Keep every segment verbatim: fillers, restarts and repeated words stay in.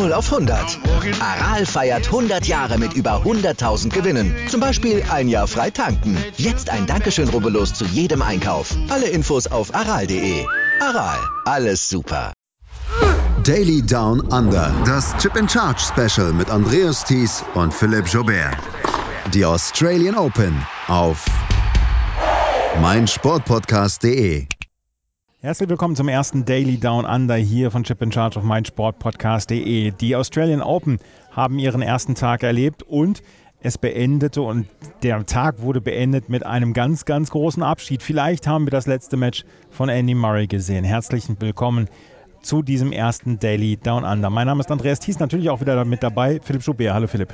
null auf hundert. Aral feiert hundert Jahre mit über hunderttausend Gewinnen. Zum Beispiel ein Jahr frei tanken. Jetzt ein Dankeschön, rubbellos zu jedem Einkauf. Alle Infos auf aral punkt de. Aral, alles super. Daily Down Under, das Chip and Charge Special mit Andreas Thies und Philipp Joubert. Die Australian Open auf meinsportpodcast punkt de. Herzlich willkommen zum ersten Daily Down Under hier von Chip and Charge auf meinsportpodcast punkt de. Die Australian Open haben ihren ersten Tag erlebt und es beendete und der Tag wurde beendet mit einem ganz, ganz großen Abschied. Vielleicht haben wir das letzte Match von Andy Murray gesehen. Herzlich willkommen zu diesem ersten Daily Down Under. Mein Name ist Andreas Thies, natürlich auch wieder mit dabei Philipp Joubert. Hallo Philipp.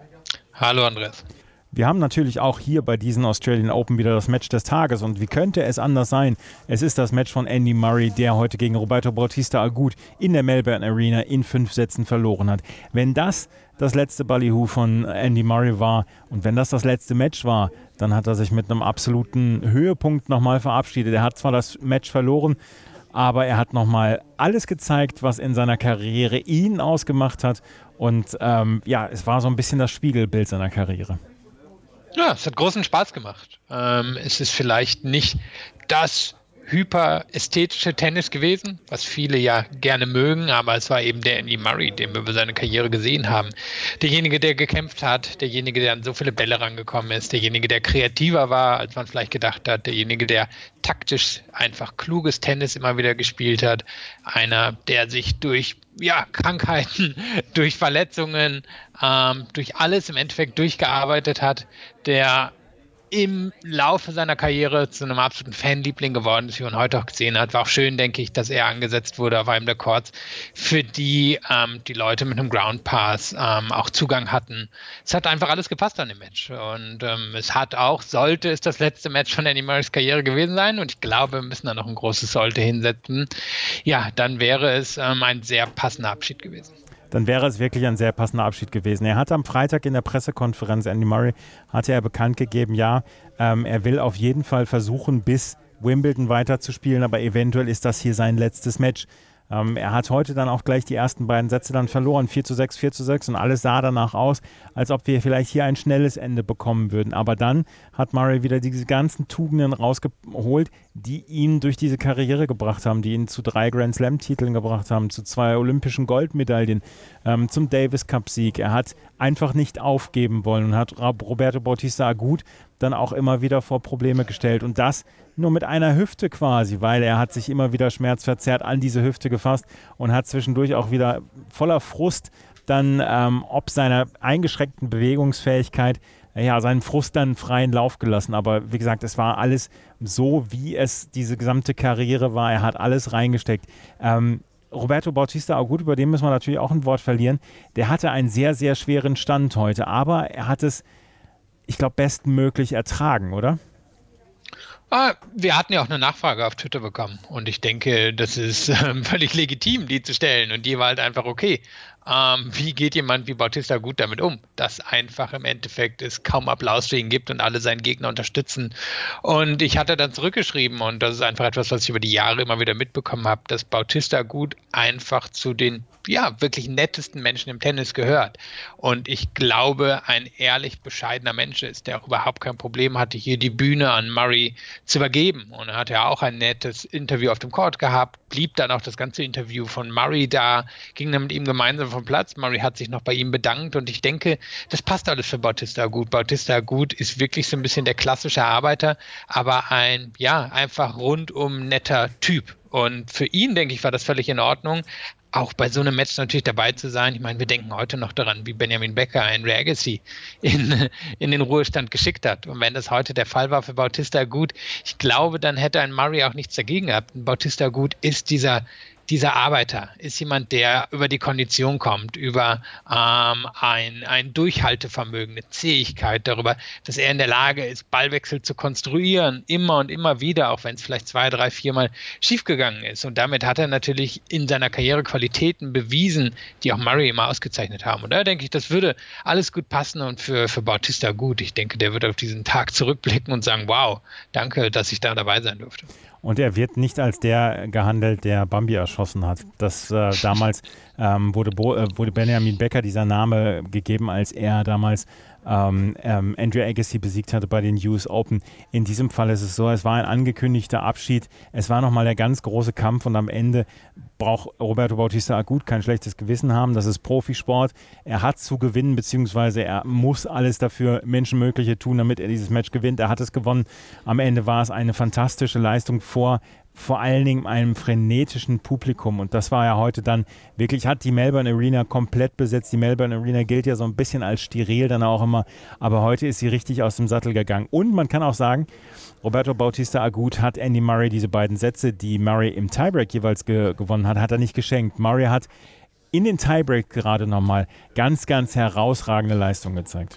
Hallo Andreas. Wir haben natürlich auch hier bei diesen Australian Open wieder das Match des Tages. Und wie könnte es anders sein? Es ist das Match von Andy Murray, der heute gegen Roberto Bautista Agut in der Melbourne Arena in fünf Sätzen verloren hat. Wenn das das letzte Ballyhoo von Andy Murray war und wenn das das letzte Match war, dann hat er sich mit einem absoluten Höhepunkt nochmal verabschiedet. Er hat zwar das Match verloren, aber er hat nochmal alles gezeigt, was in seiner Karriere ihn ausgemacht hat. Und ähm, ja, es war so ein bisschen das Spiegelbild seiner Karriere. Ja, es hat großen Spaß gemacht. Ähm, es ist vielleicht nicht das hyperästhetische Tennis gewesen, was viele ja gerne mögen, aber es war eben der Andy Murray, den wir über seine Karriere gesehen haben. Derjenige, der gekämpft hat, derjenige, der an so viele Bälle rangekommen ist, derjenige, der kreativer war, als man vielleicht gedacht hat, derjenige, der taktisch einfach kluges Tennis immer wieder gespielt hat, einer, der sich durch ja, Krankheiten, durch Verletzungen, ähm, durch alles im Endeffekt durchgearbeitet hat, der im Laufe seiner Karriere zu einem absoluten Fanliebling geworden ist, wie man heute auch gesehen hat. War auch schön, denke ich, dass er angesetzt wurde auf einem der Courts, für die ähm, die Leute mit einem Ground Pass ähm, auch Zugang hatten. Es hat einfach alles gepasst an dem Match. Und ähm, es hat auch, sollte es das letzte Match von Andy Murrays Karriere gewesen sein, und ich glaube, wir müssen da noch ein großes Sollte hinsetzen, ja, dann wäre es ähm, ein sehr passender Abschied gewesen. Dann wäre es wirklich ein sehr passender Abschied gewesen. Er hat am Freitag in der Pressekonferenz, Andy Murray, hatte er bekannt gegeben, ja, ähm, er will auf jeden Fall versuchen, bis Wimbledon weiterzuspielen, aber eventuell ist das hier sein letztes Match. Ähm, er hat heute dann auch gleich die ersten beiden Sätze dann verloren, vier zu sechs, vier zu sechs, und alles sah danach aus, als ob wir vielleicht hier ein schnelles Ende bekommen würden. Aber dann hat Murray wieder diese ganzen Tugenden rausgeholt, die ihn durch diese Karriere gebracht haben, die ihn zu drei Grand Slam-Titeln gebracht haben, zu zwei olympischen Goldmedaillen, ähm, zum Davis-Cup-Sieg. Er hat einfach nicht aufgeben wollen und hat Roberto Bautista Agut dann auch immer wieder vor Probleme gestellt. Und das nur mit einer Hüfte quasi, weil er hat sich immer wieder schmerzverzerrt an diese Hüfte gefasst und hat zwischendurch auch wieder voller Frust dann ähm, ob seiner eingeschränkten Bewegungsfähigkeit ja, seinen Frust dann freien Lauf gelassen. Aber wie gesagt, es war alles so, wie es diese gesamte Karriere war. Er hat alles reingesteckt. Ähm, Roberto Bautista Agut, über den müssen wir natürlich auch ein Wort verlieren. Der hatte einen sehr, sehr schweren Stand heute, aber er hat es, ich glaube, bestmöglich ertragen, oder? Ah, wir hatten ja auch eine Nachfrage auf Twitter bekommen, und ich denke, das ist ähm, völlig legitim, die zu stellen, und die war halt einfach okay. Ähm, wie geht jemand wie Bautista Agut damit um, dass einfach im Endeffekt es kaum Applaus für ihn gibt und alle seinen Gegner unterstützen? Und ich hatte dann zurückgeschrieben, und das ist einfach etwas, was ich über die Jahre immer wieder mitbekommen habe, dass Bautista Agut einfach zu den ja, wirklich nettesten Menschen im Tennis gehört. Und ich glaube, ein ehrlich bescheidener Mensch ist, der auch überhaupt kein Problem hatte, hier die Bühne an Murray zu übergeben. Und er hat ja auch ein nettes Interview auf dem Court gehabt, blieb dann auch das ganze Interview von Murray da, ging dann mit ihm gemeinsam vom Platz. Murray hat sich noch bei ihm bedankt, und ich denke, das passt alles für Bautista Agut. Bautista Agut ist wirklich so ein bisschen der klassische Arbeiter, aber ein, ja, einfach rundum netter Typ. Und für ihn, denke ich, war das völlig in Ordnung, auch bei so einem Match natürlich dabei zu sein. Ich meine, wir denken heute noch daran, wie Benjamin Becker Henry Agassi in, in den Ruhestand geschickt hat. Und wenn das heute der Fall war für Bautista Agut, ich glaube, dann hätte ein Murray auch nichts dagegen gehabt. Und Bautista Agut ist dieser dieser Arbeiter, ist jemand, der über die Kondition kommt, über ähm, ein, ein Durchhaltevermögen, eine Zähigkeit, darüber, dass er in der Lage ist, Ballwechsel zu konstruieren, immer und immer wieder, auch wenn es vielleicht zwei, drei, viermal schiefgegangen ist. Und damit hat er natürlich in seiner Karriere Qualitäten bewiesen, die auch Murray immer ausgezeichnet haben. Und da denke ich, das würde alles gut passen, und für, für Bautista gut. Ich denke, der wird auf diesen Tag zurückblicken und sagen, wow, danke, dass ich da dabei sein durfte. Und er wird nicht als der gehandelt, der Bambi erschossen geschossen hat. Das äh, damals ähm, wurde, Bo, äh, wurde Benjamin Becker dieser Name gegeben, als er damals ähm, ähm, Andrew Agassi besiegt hatte bei den U S Open. In diesem Fall ist es so, es war ein angekündigter Abschied. Es war nochmal der ganz große Kampf und am Ende braucht Roberto Bautista Agut kein schlechtes Gewissen haben. Das ist Profisport. Er hat zu gewinnen, beziehungsweise er muss alles dafür Menschenmögliche tun, damit er dieses Match gewinnt. Er hat es gewonnen. Am Ende war es eine fantastische Leistung vor vor allen Dingen einem frenetischen Publikum. Und das war ja heute dann wirklich, hat die Melbourne Arena komplett besetzt. Die Melbourne Arena gilt ja so ein bisschen als steril dann auch immer, aber heute ist sie richtig aus dem Sattel gegangen. Und man kann auch sagen, Roberto Bautista Agut hat Andy Murray diese beiden Sätze, die Murray im Tiebreak jeweils ge- gewonnen hat, hat er nicht geschenkt. Murray hat in den Tiebreak gerade nochmal ganz, ganz herausragende Leistung gezeigt.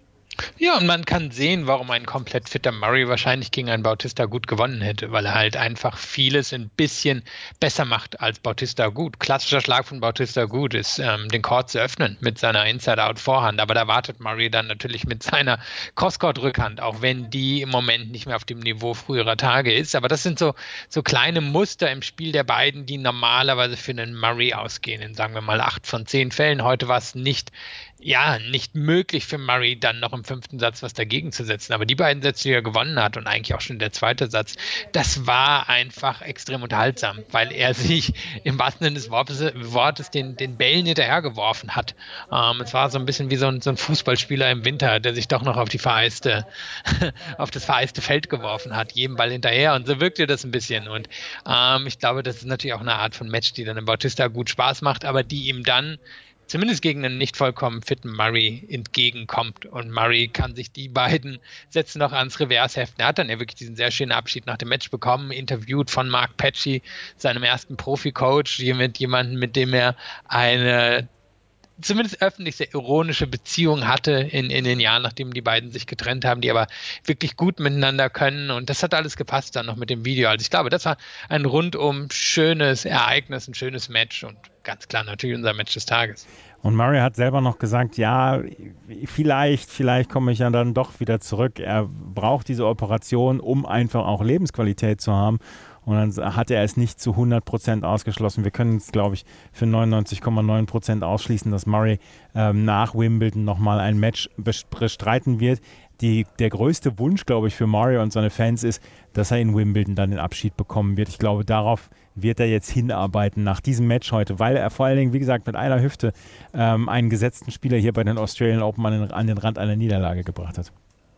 Ja, und man kann sehen, warum ein komplett fitter Murray wahrscheinlich gegen einen Bautista Agut gewonnen hätte, weil er halt einfach vieles ein bisschen besser macht als Bautista Agut. Klassischer Schlag von Bautista Agut ist, ähm, den Court zu öffnen mit seiner Inside-Out-Vorhand, aber da wartet Murray dann natürlich mit seiner Crosscourt-Rückhand, auch wenn die im Moment nicht mehr auf dem Niveau früherer Tage ist. Aber das sind so, so kleine Muster im Spiel der beiden, die normalerweise für einen Murray ausgehen, in sagen wir mal acht von zehn Fällen. Heute war es nicht ja, nicht möglich für Murray dann noch im fünften Satz was dagegen zu setzen. Aber die beiden Sätze, die er gewonnen hat und eigentlich auch schon der zweite Satz, das war einfach extrem unterhaltsam, weil er sich im wahrsten Sinne des Wortes, Wortes den, den Bällen hinterhergeworfen hat. Ähm, es war so ein bisschen wie so ein, so ein Fußballspieler im Winter, der sich doch noch auf die vereiste, auf das vereiste Feld geworfen hat, jedem Ball hinterher. Und so wirkte das ein bisschen. Und ähm, ich glaube, das ist natürlich auch eine Art von Match, die dann im Bautista gut Spaß macht, aber die ihm dann zumindest gegen einen nicht vollkommen fitten Murray entgegenkommt. Und Murray kann sich die beiden Sätze noch ans Revers heften. Er hat dann ja wirklich diesen sehr schönen Abschied nach dem Match bekommen, interviewt von Mark Petchey, seinem ersten Profi-Coach, mit jemandem, mit dem er eine zumindest öffentlich sehr ironische Beziehung hatte in, in den Jahren, nachdem die beiden sich getrennt haben, die aber wirklich gut miteinander können. Und das hat alles gepasst dann noch mit dem Video. Also ich glaube, das war ein rundum schönes Ereignis, ein schönes Match und ganz klar natürlich unser Match des Tages. Und Murray hat selber noch gesagt, ja, vielleicht, vielleicht komme ich ja dann doch wieder zurück. Er braucht diese Operation, um einfach auch Lebensqualität zu haben. Und dann hat er es nicht zu hundert Prozent ausgeschlossen. Wir können es, glaube ich, für neunundneunzig Komma neun Prozent ausschließen, dass Murray ähm, nach Wimbledon nochmal ein Match bestreiten wird. Die, der größte Wunsch, glaube ich, für Murray und seine Fans ist, dass er in Wimbledon dann den Abschied bekommen wird. Ich glaube, darauf wird er jetzt hinarbeiten nach diesem Match heute, weil er vor allen Dingen, wie gesagt, mit einer Hüfte ähm, einen gesetzten Spieler hier bei den Australian Open an den, an den Rand einer Niederlage gebracht hat.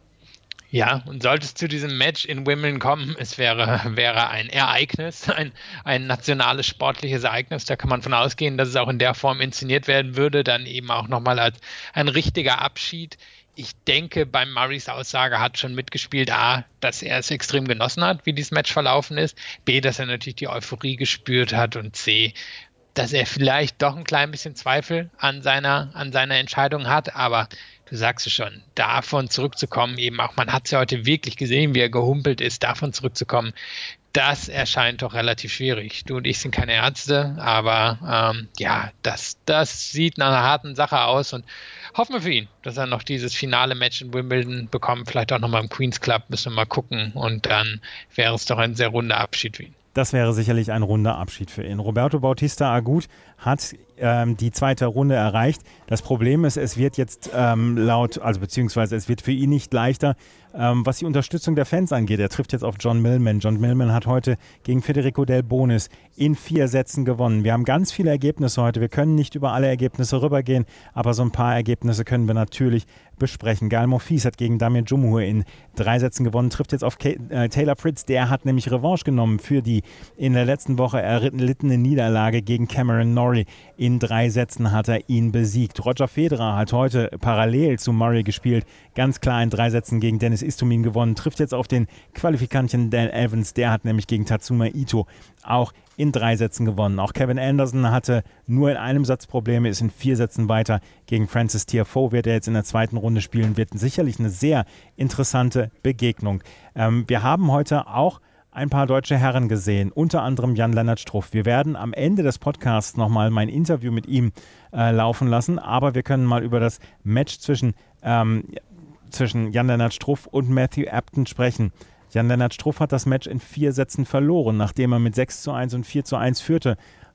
Ja, und sollte es zu diesem Match in Wimbledon kommen, es wäre, wäre ein Ereignis, ein, ein nationales sportliches Ereignis. Da kann man von ausgehen, dass es auch in der Form inszeniert werden würde, dann eben auch nochmal als ein richtiger Abschied. Ich denke, bei Murrays Aussage hat schon mitgespielt, A, dass er es extrem genossen hat, wie dieses Match verlaufen ist, B, dass er natürlich die Euphorie gespürt hat und C, dass er vielleicht doch ein klein bisschen Zweifel an seiner, an seiner Entscheidung hat, aber du sagst es schon, davon zurückzukommen, eben auch, man hat es ja heute wirklich gesehen, wie er gehumpelt ist, davon zurückzukommen, das erscheint doch relativ schwierig. Du und ich sind keine Ärzte, aber ähm, ja, das, das sieht nach einer harten Sache aus und hoffen wir für ihn, dass er noch dieses finale Match in Wimbledon bekommt, vielleicht auch nochmal im Queen's Club, müssen wir mal gucken und dann wäre es doch ein sehr runder Abschied für ihn. Das wäre sicherlich ein runder Abschied für ihn. Roberto Bautista Agut hat ähm, die zweite Runde erreicht. Das Problem ist, es wird jetzt ähm, laut, also beziehungsweise es wird für ihn nicht leichter, ähm, was die Unterstützung der Fans angeht. Er trifft jetzt auf John Millman. John Millman hat heute gegen Federico Del Bonis in vier Sätzen gewonnen. Wir haben ganz viele Ergebnisse heute. Wir können nicht über alle Ergebnisse rübergehen, aber so ein paar Ergebnisse können wir natürlich besprechen. Gael Monfils hat gegen Damien Djumhur in drei Sätzen gewonnen, trifft jetzt auf Kay, äh, Taylor Fritz. Der hat nämlich Revanche genommen für die in der letzten Woche erlittene Niederlage gegen Cameron Norrie. In drei Sätzen hat er ihn besiegt. Roger Federer hat heute parallel zu Murray gespielt, ganz klar in drei Sätzen gegen Dennis Istomin gewonnen, trifft jetzt auf den Qualifikantchen Dan Evans. Der hat nämlich gegen Tatsuma Ito auch in drei Sätzen gewonnen. Auch Kevin Anderson hatte nur in einem Satz Probleme, ist in vier Sätzen weiter. Gegen Francis Tiafoe wird er jetzt in der zweiten Runde spielen. Wird sicherlich eine sehr interessante Begegnung. Ähm, wir haben heute auch ein paar deutsche Herren gesehen, unter anderem Jan-Lennart Struff. Wir werden am Ende des Podcasts nochmal mein Interview mit ihm äh, laufen lassen, aber wir können mal über das Match zwischen, ähm, zwischen Jan-Lennart Struff und Matthew Upton sprechen. Jan-Lennart Struff hat das Match in vier Sätzen verloren, nachdem er mit sechs zu eins und vier zu eins führte.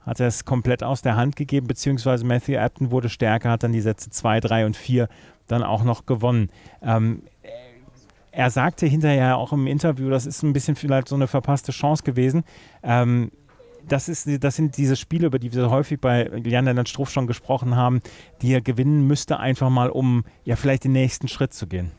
hat er es komplett aus der Hand gegeben, beziehungsweise Matthew Apton wurde stärker, hat dann die Sätze zwei, drei und vier dann auch noch gewonnen. Ähm, er sagte hinterher auch im Interview, das ist ein bisschen vielleicht so eine verpasste Chance gewesen. Ähm, das, ist, das sind diese Spiele, über die wir häufig bei Jan-Lennart Struff schon gesprochen haben, die er gewinnen müsste, einfach mal um ja vielleicht den nächsten Schritt zu gehen.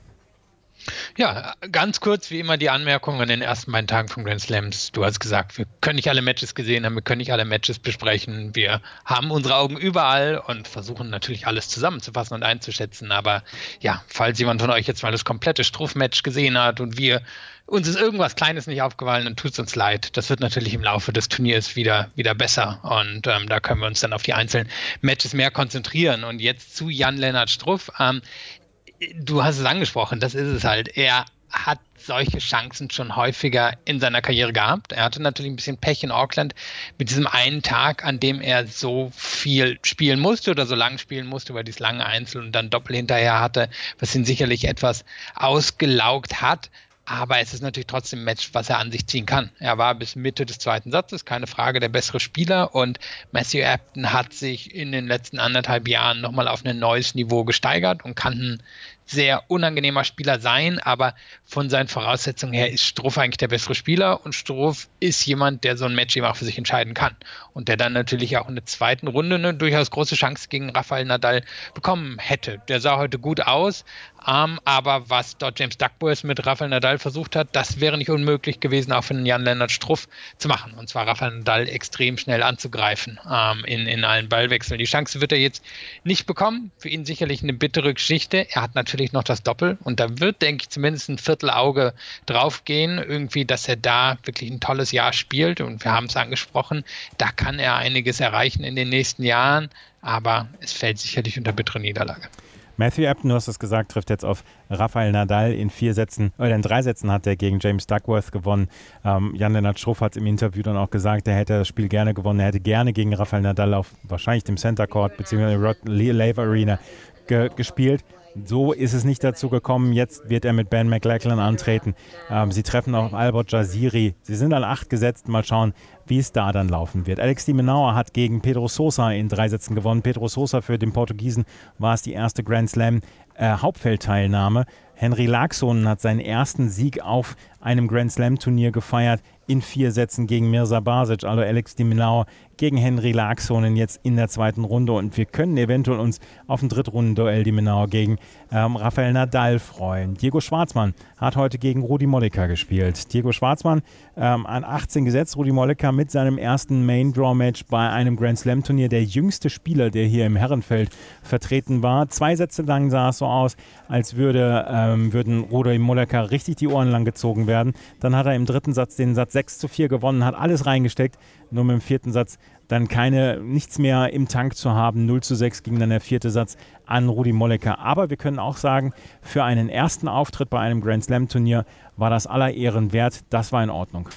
Ja, ganz kurz wie immer die Anmerkung an den ersten beiden Tagen von Grand Slams. Du hast gesagt, wir können nicht alle Matches gesehen haben, wir können nicht alle Matches besprechen. Wir haben unsere Augen überall und versuchen natürlich alles zusammenzufassen und einzuschätzen. Aber ja, falls jemand von euch jetzt mal das komplette Struff-Match gesehen hat und wir uns ist irgendwas Kleines nicht aufgefallen, dann tut es uns leid. Das wird natürlich im Laufe des Turniers wieder, wieder besser und ähm, da können wir uns dann auf die einzelnen Matches mehr konzentrieren. Und jetzt zu Jan-Lennart Struff. Ähm, Du hast es angesprochen, das ist es halt. Er hat solche Chancen schon häufiger in seiner Karriere gehabt. Er hatte natürlich ein bisschen Pech in Auckland mit diesem einen Tag, an dem er so viel spielen musste oder so lang spielen musste, weil dieses lange Einzel und dann Doppel hinterher hatte, was ihn sicherlich etwas ausgelaugt hat. Aber es ist natürlich trotzdem ein Match, was er an sich ziehen kann. Er war bis Mitte des zweiten Satzes, keine Frage, der bessere Spieler. Und Matthew Apton hat sich in den letzten anderthalb Jahren nochmal auf ein neues Niveau gesteigert und kann ein sehr unangenehmer Spieler sein. Aber von seinen Voraussetzungen her ist Struff eigentlich der bessere Spieler. Und Struff ist jemand, der so ein Match eben auch für sich entscheiden kann. Und der dann natürlich auch in der zweiten Runde eine durchaus große Chance gegen Rafael Nadal bekommen hätte. Der sah heute gut aus. Um, aber was dort James Duckworth mit Rafael Nadal versucht hat, das wäre nicht unmöglich gewesen, auch für den Jan-Lennart Struff zu machen. Und zwar Rafael Nadal extrem schnell anzugreifen um, in, in allen Ballwechseln. Die Chance wird er jetzt nicht bekommen. Für ihn sicherlich eine bittere Geschichte. Er hat natürlich noch das Doppel und da wird, denke ich, zumindest ein Viertelauge drauf gehen, irgendwie, dass er da wirklich ein tolles Jahr spielt. Und wir haben es angesprochen, da kann er einiges erreichen in den nächsten Jahren, aber es fällt sicherlich unter bittere Niederlage. Matthew Apton, du hast es gesagt, trifft jetzt auf Rafael Nadal in vier Sätzen, oder in drei Sätzen hat er gegen James Duckworth gewonnen. Ähm, Jan-Lennart Struff hat im Interview dann auch gesagt, er hätte das Spiel gerne gewonnen, er hätte gerne gegen Rafael Nadal auf wahrscheinlich dem Center Court bzw. Rod Laver Arena ge- gespielt. So ist es nicht dazu gekommen. Jetzt wird er mit Ben McLachlan antreten. Ähm, sie treffen auf Albot Jaziri. Sie sind an acht gesetzt. Mal schauen, wie es da dann laufen wird. Alex de Minaur hat gegen Pedro Sosa in drei Sätzen gewonnen. Pedro Sosa, für den Portugiesen war es die erste Grand Slam äh, Hauptfeldteilnahme. Henri Laaksonen hat seinen ersten Sieg auf einem Grand Slam Turnier gefeiert in vier Sätzen gegen Mirza Basic. Also Alex de Minaur gegen Henri Laaksonen jetzt in der zweiten Runde und wir können eventuell uns auf ein Drittrundenduell de Minaur gegen ähm, Rafael Nadal freuen. Diego Schwartzmann hat heute gegen Rudi Mollica gespielt. Diego Schwartzmann ähm, an achtzehn gesetzt. Rudi Mollica mit seinem ersten Main-Draw-Match bei einem Grand Slam-Turnier. Der jüngste Spieler, der hier im Herrenfeld vertreten war. Zwei Sätze lang sah es so aus, als würde, ähm, würden Rudi Mollica richtig die Ohren lang gezogen werden. Dann hat er im dritten Satz den Satz sechs zu vier gewonnen, hat alles reingesteckt. Nur mit dem vierten Satz dann keine, nichts mehr im Tank zu haben. null zu sechs ging dann der vierte Satz an Rudi Mollica. Aber wir können auch sagen, für einen ersten Auftritt bei einem Grand Slam Turnier war das aller Ehren wert. Das war in Ordnung.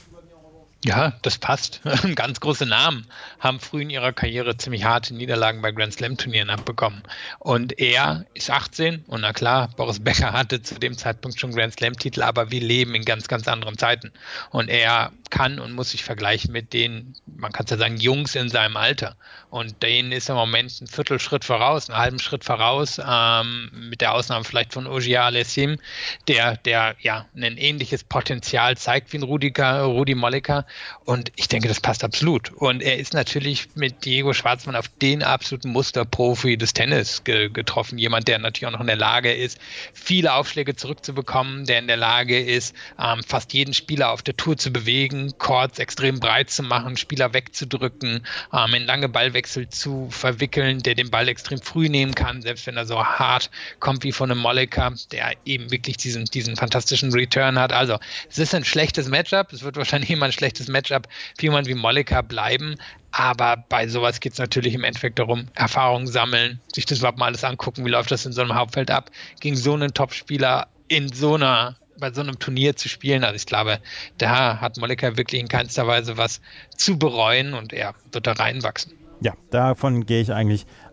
Ja, das passt. Ganz große Namen haben früh in ihrer Karriere ziemlich harte Niederlagen bei Grand Slam Turnieren abbekommen. Und er ist achtzehn und na klar, Boris Becker hatte zu dem Zeitpunkt schon Grand Slam Titel, aber wir leben in ganz, ganz anderen Zeiten. Und er kann und muss sich vergleichen mit den, man kann es ja sagen, Jungs in seinem Alter. Und denen ist im Moment ein Viertelschritt voraus, einen halben Schritt voraus, ähm, mit der Ausnahme vielleicht von Auger Aliassime, der, der ja ein ähnliches Potenzial zeigt wie ein Rudi, Rudi Mollica. Und ich denke, das passt absolut. Und er ist natürlich mit Diego Schwartzmann auf den absoluten Musterprofi des Tennis ge- getroffen. Jemand, der natürlich auch noch in der Lage ist, viele Aufschläge zurückzubekommen, der in der Lage ist, ähm, fast jeden Spieler auf der Tour zu bewegen, Courts extrem breit zu machen, Spieler wegzudrücken, ähm, in lange Ballwechsel zu verwickeln, der den Ball extrem früh nehmen kann, selbst wenn er so hart kommt wie von einem Mollica, der eben wirklich diesen, diesen fantastischen Return hat. Also es ist ein schlechtes Matchup, es wird wahrscheinlich immer ein schlechtes Matchup für jemanden wie Mollica bleiben, aber bei sowas geht es natürlich im Endeffekt darum, Erfahrung sammeln, sich das überhaupt mal alles angucken, wie läuft das in so einem Hauptfeld ab, gegen so einen Topspieler in so einer bei so einem Turnier zu spielen. Also ich glaube, da hat Mollica wirklich in keinster Weise was zu bereuen und er wird da reinwachsen. Ja, davon gehe ich eigentlich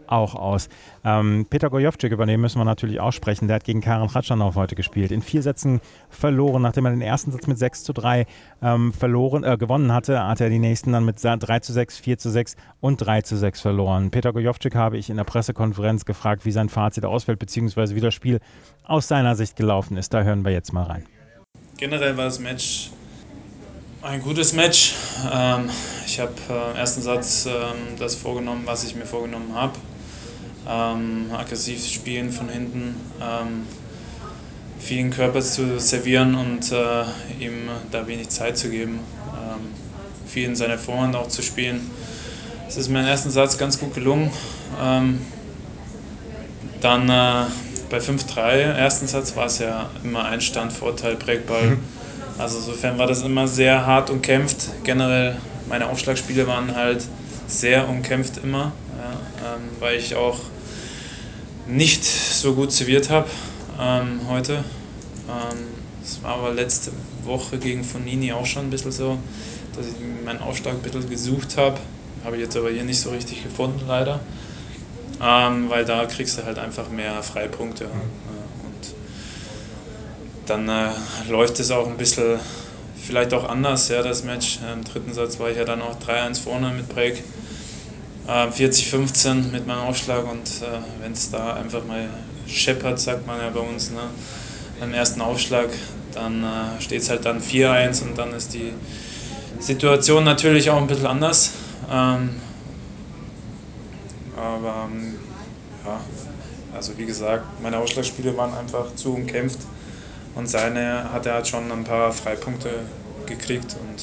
auch aus. Ähm, Peter Gojowczyk, über den müssen wir natürlich auch sprechen. Der hat gegen Karen Khachanov heute gespielt. In vier Sätzen verloren. Nachdem er den ersten Satz mit sechs zu drei ähm, verloren, äh, gewonnen hatte, hat er die nächsten dann mit drei zu sechs, vier zu sechs und drei zu sechs verloren. Peter Gojowczyk habe ich in der Pressekonferenz gefragt, wie sein Fazit ausfällt, beziehungsweise wie das Spiel aus seiner Sicht gelaufen ist. Da hören wir jetzt mal rein. Generell war das Match ein gutes Match. Ähm, ich habe äh, im ersten Satz ähm, das vorgenommen, was ich mir vorgenommen habe. Ähm, aggressiv spielen von hinten, ähm, vielen Körper zu servieren und äh, ihm da wenig Zeit zu geben, ähm, viel in seiner Vorhand auch zu spielen. Es ist mir im ersten Satz ganz gut gelungen. Ähm, dann äh, bei fünf drei, im ersten Satz war es ja immer Einstand, Vorteil, Breakball. Mhm. Also insofern war das immer sehr hart umkämpft. Generell meine Aufschlagspiele waren halt sehr umkämpft immer, ja, ähm, weil ich auch nicht so gut serviert habe ähm, heute. Ähm, das war aber letzte Woche gegen Fognini auch schon ein bisschen so, dass ich meinen Aufschlag ein bisschen gesucht habe. Habe ich jetzt aber hier nicht so richtig gefunden, leider. Ähm, weil da kriegst du halt einfach mehr Freipunkte. Ja. Und dann äh, läuft es auch ein bisschen, vielleicht auch anders, ja, das Match. Im dritten Satz war ich ja dann auch drei eins vorne mit Break. vierzig fünfzehn mit meinem Aufschlag und äh, wenn es da einfach mal scheppert, sagt man ja bei uns, ne, beim ersten Aufschlag, dann äh, steht es halt dann vier eins und dann ist die Situation natürlich auch ein bisschen anders. Ähm, aber ähm, ja, also wie gesagt, meine Aufschlagspiele waren einfach zu umkämpft und seine hat er halt schon ein paar Freipunkte gekriegt und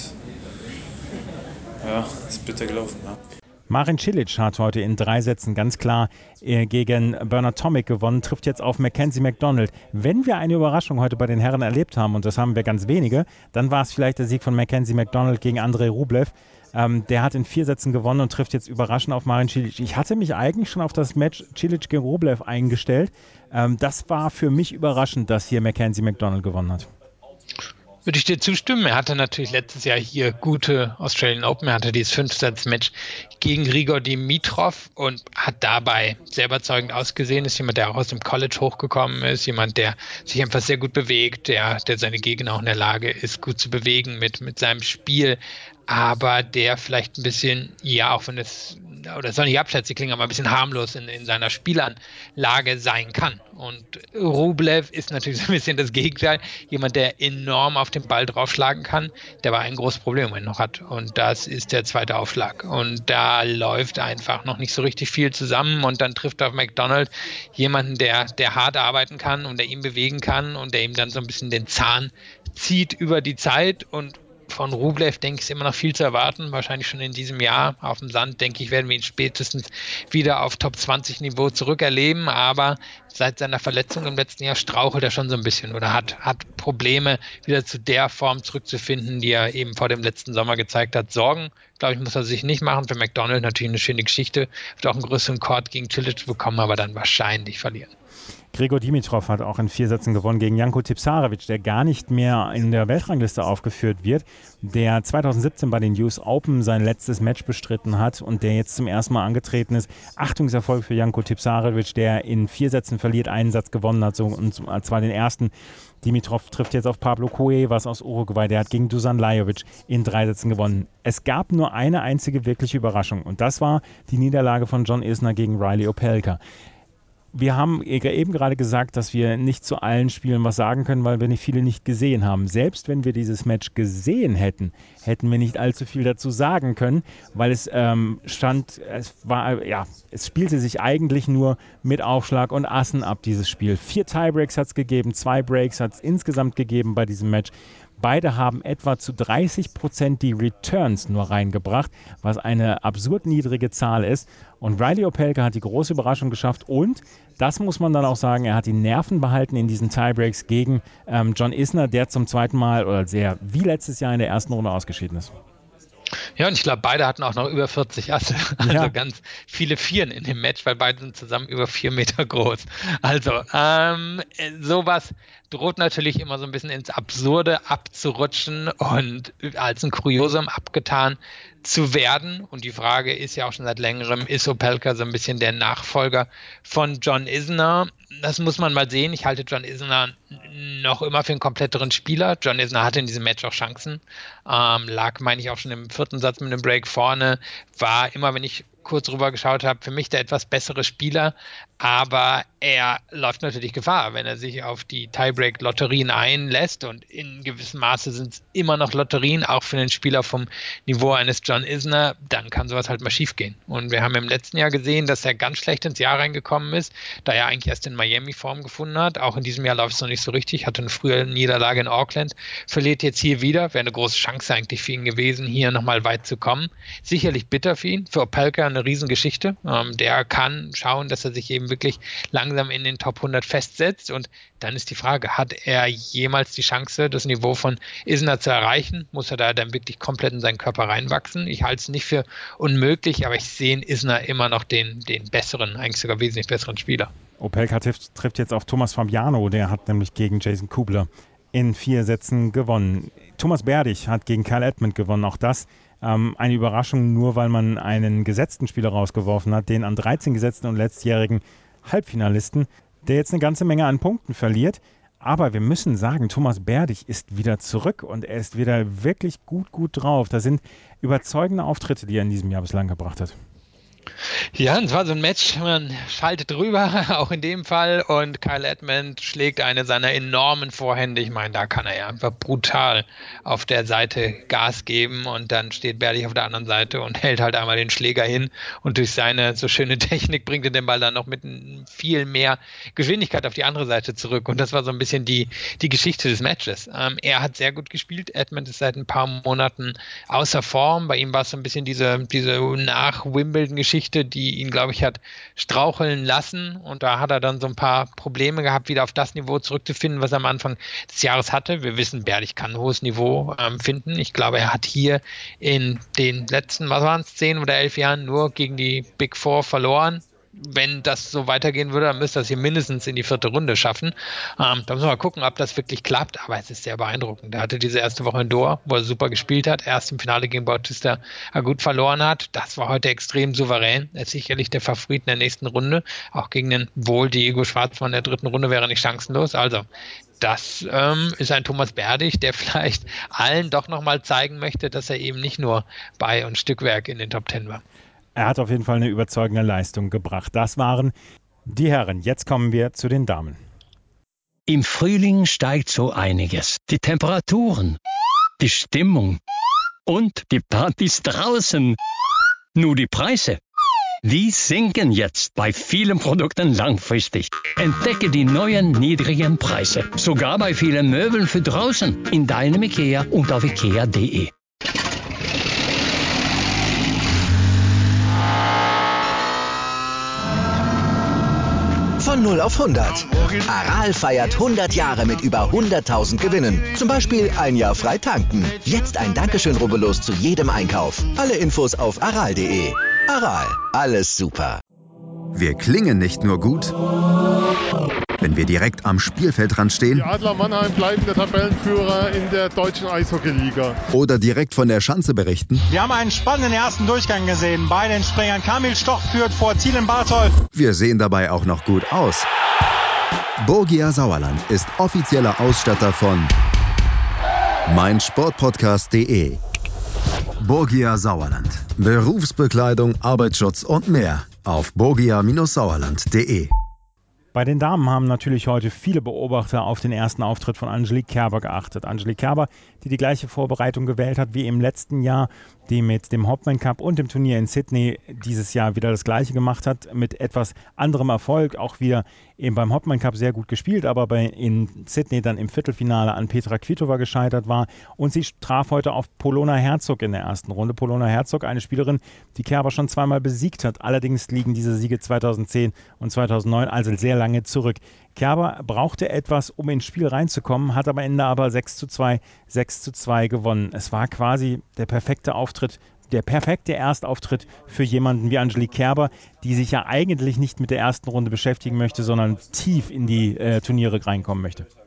ja, ist bitter gelaufen. Ja. Marin Cilic hat heute in drei Sätzen ganz klar äh, gegen Bernard Tomic gewonnen, trifft jetzt auf Mackenzie McDonald. Wenn wir eine Überraschung heute bei den Herren erlebt haben, und das haben wir ganz wenige, dann war es vielleicht der Sieg von Mackenzie McDonald gegen Andrei Rublev. Ähm, der hat in vier Sätzen gewonnen und trifft jetzt überraschend auf Marin Cilic. Ich hatte mich eigentlich schon auf das Match Cilic gegen Rublev eingestellt. Ähm, das war für mich überraschend, dass hier Mackenzie McDonald gewonnen hat. Würde ich dir zustimmen. Er hatte natürlich letztes Jahr hier gute Australian Open. Er hatte dieses Fünf-Satz-Match gegen Grigor Dimitrov und hat dabei sehr überzeugend ausgesehen. Ist jemand, der auch aus dem College hochgekommen ist. Jemand, der sich einfach sehr gut bewegt, der, der seine Gegner auch in der Lage ist, gut zu bewegen mit, mit seinem Spiel. Aber der vielleicht ein bisschen, ja, auch wenn es, oder es soll nicht abschätzig klingen, aber ein bisschen harmlos in, in seiner Spielanlage sein kann. Und Rublev ist natürlich so ein bisschen das Gegenteil. Jemand, der enorm auf den Ball draufschlagen kann, der aber ein großes Problem noch hat. Und das ist der zweite Aufschlag. Und da läuft einfach noch nicht so richtig viel zusammen. Und dann trifft er auf McDonald jemanden, der, der hart arbeiten kann und der ihn bewegen kann und der ihm dann so ein bisschen den Zahn zieht über die Zeit. Und von Rublev, denke ich, ist immer noch viel zu erwarten. Wahrscheinlich schon in diesem Jahr auf dem Sand, denke ich, werden wir ihn spätestens wieder auf Top zwanzig Niveau zurückerleben. Aber seit seiner Verletzung im letzten Jahr strauchelt er schon so ein bisschen oder hat, hat Probleme, wieder zu der Form zurückzufinden, die er eben vor dem letzten Sommer gezeigt hat. Sorgen, glaube ich, muss er sich nicht machen. Für McDonald natürlich eine schöne Geschichte. Wird auch einen größeren Court gegen Cilic bekommen, aber dann wahrscheinlich verlieren. Grigor Dimitrov hat auch in vier Sätzen gewonnen gegen Janko Tipsarevic, der gar nicht mehr in der Weltrangliste aufgeführt wird, der zwanzig siebzehn bei den U S Open sein letztes Match bestritten hat und der jetzt zum ersten Mal angetreten ist. Achtungserfolg für Janko Tipsarevic, der in vier Sätzen verliert, einen Satz gewonnen hat, so, und zwar den ersten. Dimitrov trifft jetzt auf Pablo Cuevas aus Uruguay, der hat gegen Dusan Lajovic in drei Sätzen gewonnen. Es gab nur eine einzige wirkliche Überraschung und das war die Niederlage von John Isner gegen Riley Opelka. Wir haben eben gerade gesagt, dass wir nicht zu allen Spielen was sagen können, weil wir nicht viele nicht gesehen haben. Selbst wenn wir dieses Match gesehen hätten, hätten wir nicht allzu viel dazu sagen können, weil es ähm, stand, es war, ja, es spielte sich eigentlich nur mit Aufschlag und Assen ab, dieses Spiel. Vier Tiebreaks hat es gegeben, zwei Breaks hat es insgesamt gegeben bei diesem Match. Beide haben etwa zu dreißig Prozent die Returns nur reingebracht, was eine absurd niedrige Zahl ist. Und Riley Opelka hat die große Überraschung geschafft und, das muss man dann auch sagen, er hat die Nerven behalten in diesen Tiebreaks gegen ähm, John Isner, der zum zweiten Mal oder sehr wie letztes Jahr in der ersten Runde ausgeschieden ist. Ja, und ich glaube, beide hatten auch noch über vierzig Asse. Also ja. ganz viele Vieren in dem Match, weil beide sind zusammen über vier Meter groß. Also, ähm, sowas droht natürlich immer so ein bisschen ins Absurde abzurutschen und als ein Kuriosum abgetan zu werden. Und die Frage ist ja auch schon seit längerem, ist Opelka so ein bisschen der Nachfolger von John Isner? Das muss man mal sehen. Ich halte John Isner noch immer für einen kompletteren Spieler. John Isner hatte in diesem Match auch Chancen. Ähm, lag, meine ich, auch schon im vierten Satz mit einem Break vorne. War immer, wenn ich kurz rüber geschaut habe, für mich der etwas bessere Spieler, aber er läuft natürlich Gefahr, wenn er sich auf die Tiebreak-Lotterien einlässt, und in gewissem Maße sind es immer noch Lotterien, auch für einen Spieler vom Niveau eines John Isner, dann kann sowas halt mal schief gehen. Und wir haben im letzten Jahr gesehen, dass er ganz schlecht ins Jahr reingekommen ist, da er eigentlich erst in Miami Form gefunden hat. Auch in diesem Jahr läuft es noch nicht so richtig, hatte eine frühe Niederlage in Auckland, verliert jetzt hier wieder, wäre eine große Chance eigentlich für ihn gewesen, hier nochmal weit zu kommen. Sicherlich bitter für ihn, für Opelka eine Riesengeschichte. Ähm, der kann schauen, dass er sich eben wirklich langsam in den Top hundert festsetzt, und dann ist die Frage, hat er jemals die Chance, das Niveau von Isner zu erreichen? Muss er da dann wirklich komplett in seinen Körper reinwachsen? Ich halte es nicht für unmöglich, aber ich sehe in Isner immer noch den, den besseren, eigentlich sogar wesentlich besseren Spieler. Opelka trifft, trifft jetzt auf Thomas Fabiano, der hat nämlich gegen Jason Kubler in vier Sätzen gewonnen. Thomas Berdych hat gegen Kyle Edmund gewonnen, auch das ähm, eine Überraschung, nur weil man einen gesetzten Spieler rausgeworfen hat, den an dreizehn gesetzten und letztjährigen Halbfinalisten, der jetzt eine ganze Menge an Punkten verliert. Aber wir müssen sagen, Thomas Berdych ist wieder zurück und er ist wieder wirklich gut, gut drauf. Da sind überzeugende Auftritte, die er in diesem Jahr bislang gebracht hat. Ja, es war so ein Match, man schaltet rüber, auch in dem Fall, und Kyle Edmund schlägt eine seiner enormen Vorhände. Ich meine, da kann er ja einfach brutal auf der Seite Gas geben, und dann steht Berdych auf der anderen Seite und hält halt einmal den Schläger hin, und durch seine so schöne Technik bringt er den Ball dann noch mit viel mehr Geschwindigkeit auf die andere Seite zurück, und das war so ein bisschen die, die Geschichte des Matches. Ähm, er hat sehr gut gespielt, Edmund ist seit ein paar Monaten außer Form, bei ihm war es so ein bisschen diese, diese Nach-Wimbledon-Geschichte, die ihn, glaube ich, hat straucheln lassen, und da hat er dann so ein paar Probleme gehabt, wieder auf das Niveau zurückzufinden, was er am Anfang des Jahres hatte. Wir wissen, Berdych kann ein hohes Niveau ähm, finden. Ich glaube, er hat hier in den letzten, was waren es, zehn oder elf Jahren nur gegen die Big Four verloren. Wenn das so weitergehen würde, dann müsste das hier mindestens in die vierte Runde schaffen. Ähm, da müssen wir mal gucken, ob das wirklich klappt, aber es ist sehr beeindruckend. Er hatte diese erste Woche in Doha, wo er super gespielt hat, erst im Finale gegen Bautista gut verloren hat. Das war heute extrem souverän. Er ist sicherlich der Favorit in der nächsten Runde. Auch gegen den wohl Diego Schwartzmann in der dritten Runde wäre nicht chancenlos. Also das ähm, ist ein Thomas Berdych, der vielleicht allen doch nochmal zeigen möchte, dass er eben nicht nur bei und Stückwerk in den Top Ten war. Er hat auf jeden Fall eine überzeugende Leistung gebracht. Das waren die Herren. Jetzt kommen wir zu den Damen. Im Frühling steigt so einiges. Die Temperaturen, die Stimmung und die Partys draußen. Nur die Preise, die sinken jetzt bei vielen Produkten langfristig. Entdecke die neuen niedrigen Preise. Sogar bei vielen Möbeln für draußen. In deinem IKEA und auf ikea punkt de. Von null auf hundert. Aral feiert hundert Jahre mit über hunderttausend Gewinnen. Zum Beispiel ein Jahr frei tanken. Jetzt ein Dankeschön, rubbellos zu jedem Einkauf. Alle Infos auf aral punkt de. Aral, alles super. Wir klingen nicht nur gut, wenn wir direkt am Spielfeldrand stehen. Die Adler Mannheim bleiben der Tabellenführer in der deutschen Eishockeyliga. Oder direkt von der Schanze berichten. Wir haben einen spannenden ersten Durchgang gesehen. Bei den Springern Kamil Stoch führt vor Zielen Bartol. Wir sehen dabei auch noch gut aus. Borgia Sauerland ist offizieller Ausstatter von meinsportpodcast punkt de. Borgia Sauerland. Berufsbekleidung, Arbeitsschutz und mehr auf borgia Sauerland punkt de. Bei den Damen haben natürlich heute viele Beobachter auf den ersten Auftritt von Angelique Kerber geachtet. Angelique Kerber, die die gleiche Vorbereitung gewählt hat wie im letzten Jahr, die mit dem Hopman Cup und dem Turnier in Sydney dieses Jahr wieder das Gleiche gemacht hat, mit etwas anderem Erfolg, auch wieder eben beim Hopman Cup sehr gut gespielt, aber bei, in Sydney dann im Viertelfinale an Petra Kvitova gescheitert war, und sie traf heute auf Polona Herzog in der ersten Runde. Polona Herzog, eine Spielerin, die Kerber schon zweimal besiegt hat, allerdings liegen diese Siege zweitausendzehn und zweitausendneun also sehr lange zurück. Kerber brauchte etwas, um ins Spiel reinzukommen, hat am Ende aber sechs zu zwei, sechs zu zwei gewonnen. Es war quasi der perfekte Auftritt, der perfekte Erstauftritt für jemanden wie Angelique Kerber, die sich ja eigentlich nicht mit der ersten Runde beschäftigen möchte, sondern tief in die äh, Turniere reinkommen möchte.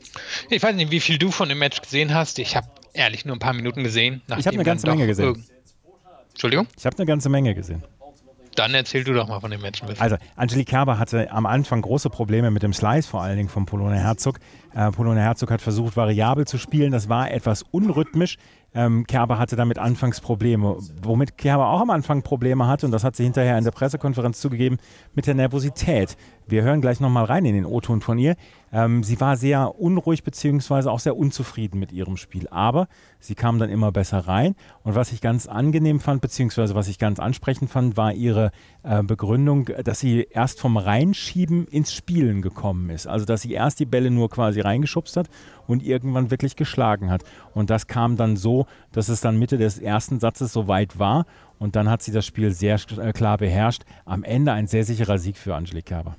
Ich weiß nicht, wie viel du von dem Match gesehen hast. Ich habe ehrlich nur ein paar Minuten gesehen. Ich habe eine ganze Menge gesehen. Irg- Entschuldigung? Ich habe eine ganze Menge gesehen. Dann erzähl du doch mal von dem Match. Also, Angelique Kerber hatte am Anfang große Probleme mit dem Slice, vor allen Dingen von Polona Herzog. Äh, Polona Herzog hat versucht, variabel zu spielen. Das war etwas unrhythmisch. Ähm, Kerber hatte damit anfangs Probleme. Womit Kerber auch am Anfang Probleme hatte, und das hat sie hinterher in der Pressekonferenz zugegeben, mit der Nervosität. Wir hören gleich nochmal rein in den O-Ton von ihr. Ähm, sie war sehr unruhig beziehungsweise auch sehr unzufrieden mit ihrem Spiel. Aber sie kam dann immer besser rein. Und was ich ganz angenehm fand, beziehungsweise was ich ganz ansprechend fand, war ihre äh, Begründung, dass sie erst vom Reinschieben ins Spielen gekommen ist. Also dass sie erst die Bälle nur quasi reingeschubst hat und irgendwann wirklich geschlagen hat. Und das kam dann so, dass es dann Mitte des ersten Satzes soweit war. Und dann hat sie das Spiel sehr äh, klar beherrscht. Am Ende ein sehr sicherer Sieg für Angelique Kerber.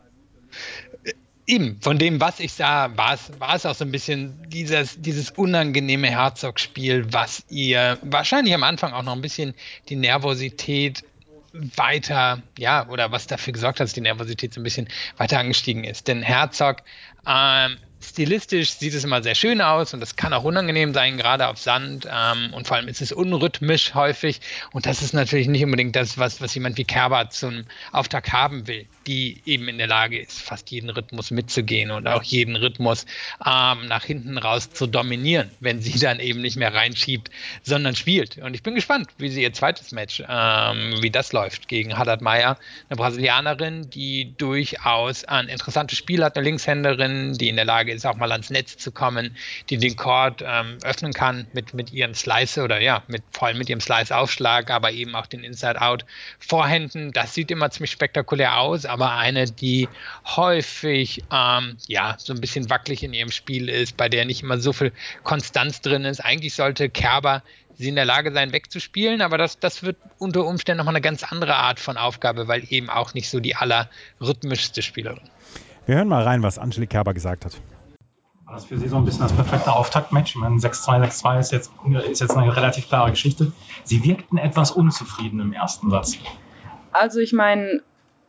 Eben, von dem, was ich sah, war es, war es auch so ein bisschen dieses, dieses unangenehme Herzog-Spiel, was ihr wahrscheinlich am Anfang auch noch ein bisschen die Nervosität weiter, ja, oder was dafür gesorgt hat, dass die Nervosität so ein bisschen weiter angestiegen ist. Denn Herzog, ähm, stilistisch sieht es immer sehr schön aus und das kann auch unangenehm sein, gerade auf Sand, ähm, und vor allem ist es unrhythmisch häufig und das ist natürlich nicht unbedingt das, was, was jemand wie Kerber zum Auftakt haben will, die eben in der Lage ist, fast jeden Rhythmus mitzugehen und auch jeden Rhythmus ähm, nach hinten raus zu dominieren, wenn sie dann eben nicht mehr reinschiebt, sondern spielt. Und ich bin gespannt, wie sie ihr zweites Match, ähm, wie das läuft gegen Haddad Maia, eine Brasilianerin, die durchaus ein interessantes Spiel hat, eine Linkshänderin, die in der Lage ist, auch mal ans Netz zu kommen, die den Court ähm, öffnen kann mit, mit ihren Slice oder ja, mit, vor allem mit ihrem Slice-Aufschlag, aber eben auch den Inside-Out-Vorhänden. Das sieht immer ziemlich spektakulär aus, aber eine, die häufig ähm, ja, so ein bisschen wackelig in ihrem Spiel ist, bei der nicht immer so viel Konstanz drin ist. Eigentlich sollte Kerber sie in der Lage sein, wegzuspielen, aber das, das wird unter Umständen nochmal eine ganz andere Art von Aufgabe, weil eben auch nicht so die allerrhythmischste Spielerin. Wir hören mal rein, was Angelique Kerber gesagt hat. War das für Sie so ein bisschen das perfekte Auftaktmatch? Ich meine, sechs zwei, sechs zwei ist jetzt, ist jetzt eine relativ klare Geschichte. Sie wirkten etwas unzufrieden im ersten Satz. Also ich meine,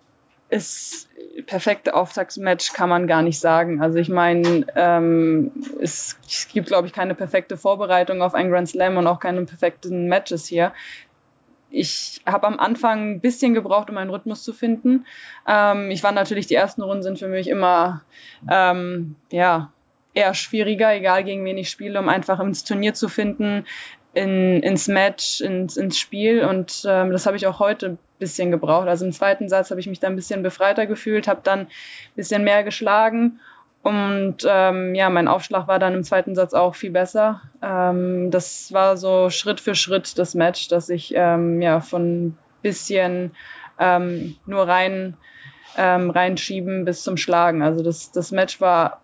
das perfekte Auftaktmatch kann man gar nicht sagen. Also ich meine, ähm, es, es gibt, glaube ich, keine perfekte Vorbereitung auf einen Grand Slam und auch keine perfekten Matches hier. Ich habe am Anfang ein bisschen gebraucht, um einen Rhythmus zu finden. Ähm, ich war natürlich, die ersten Runden sind für mich immer ähm, ja eher schwieriger, egal gegen wen ich spiele, um einfach ins Turnier zu finden, in, ins Match, ins, ins Spiel. Und ähm, das habe ich auch heute ein bisschen gebraucht. Also im zweiten Satz habe ich mich da ein bisschen befreiter gefühlt, habe dann ein bisschen mehr geschlagen. Und ähm, ja, mein Aufschlag war dann im zweiten Satz auch viel besser. Ähm, das war so Schritt für Schritt das Match, dass ich ähm, ja von bisschen ähm, nur rein ähm, reinschieben bis zum Schlagen. Also das, das Match war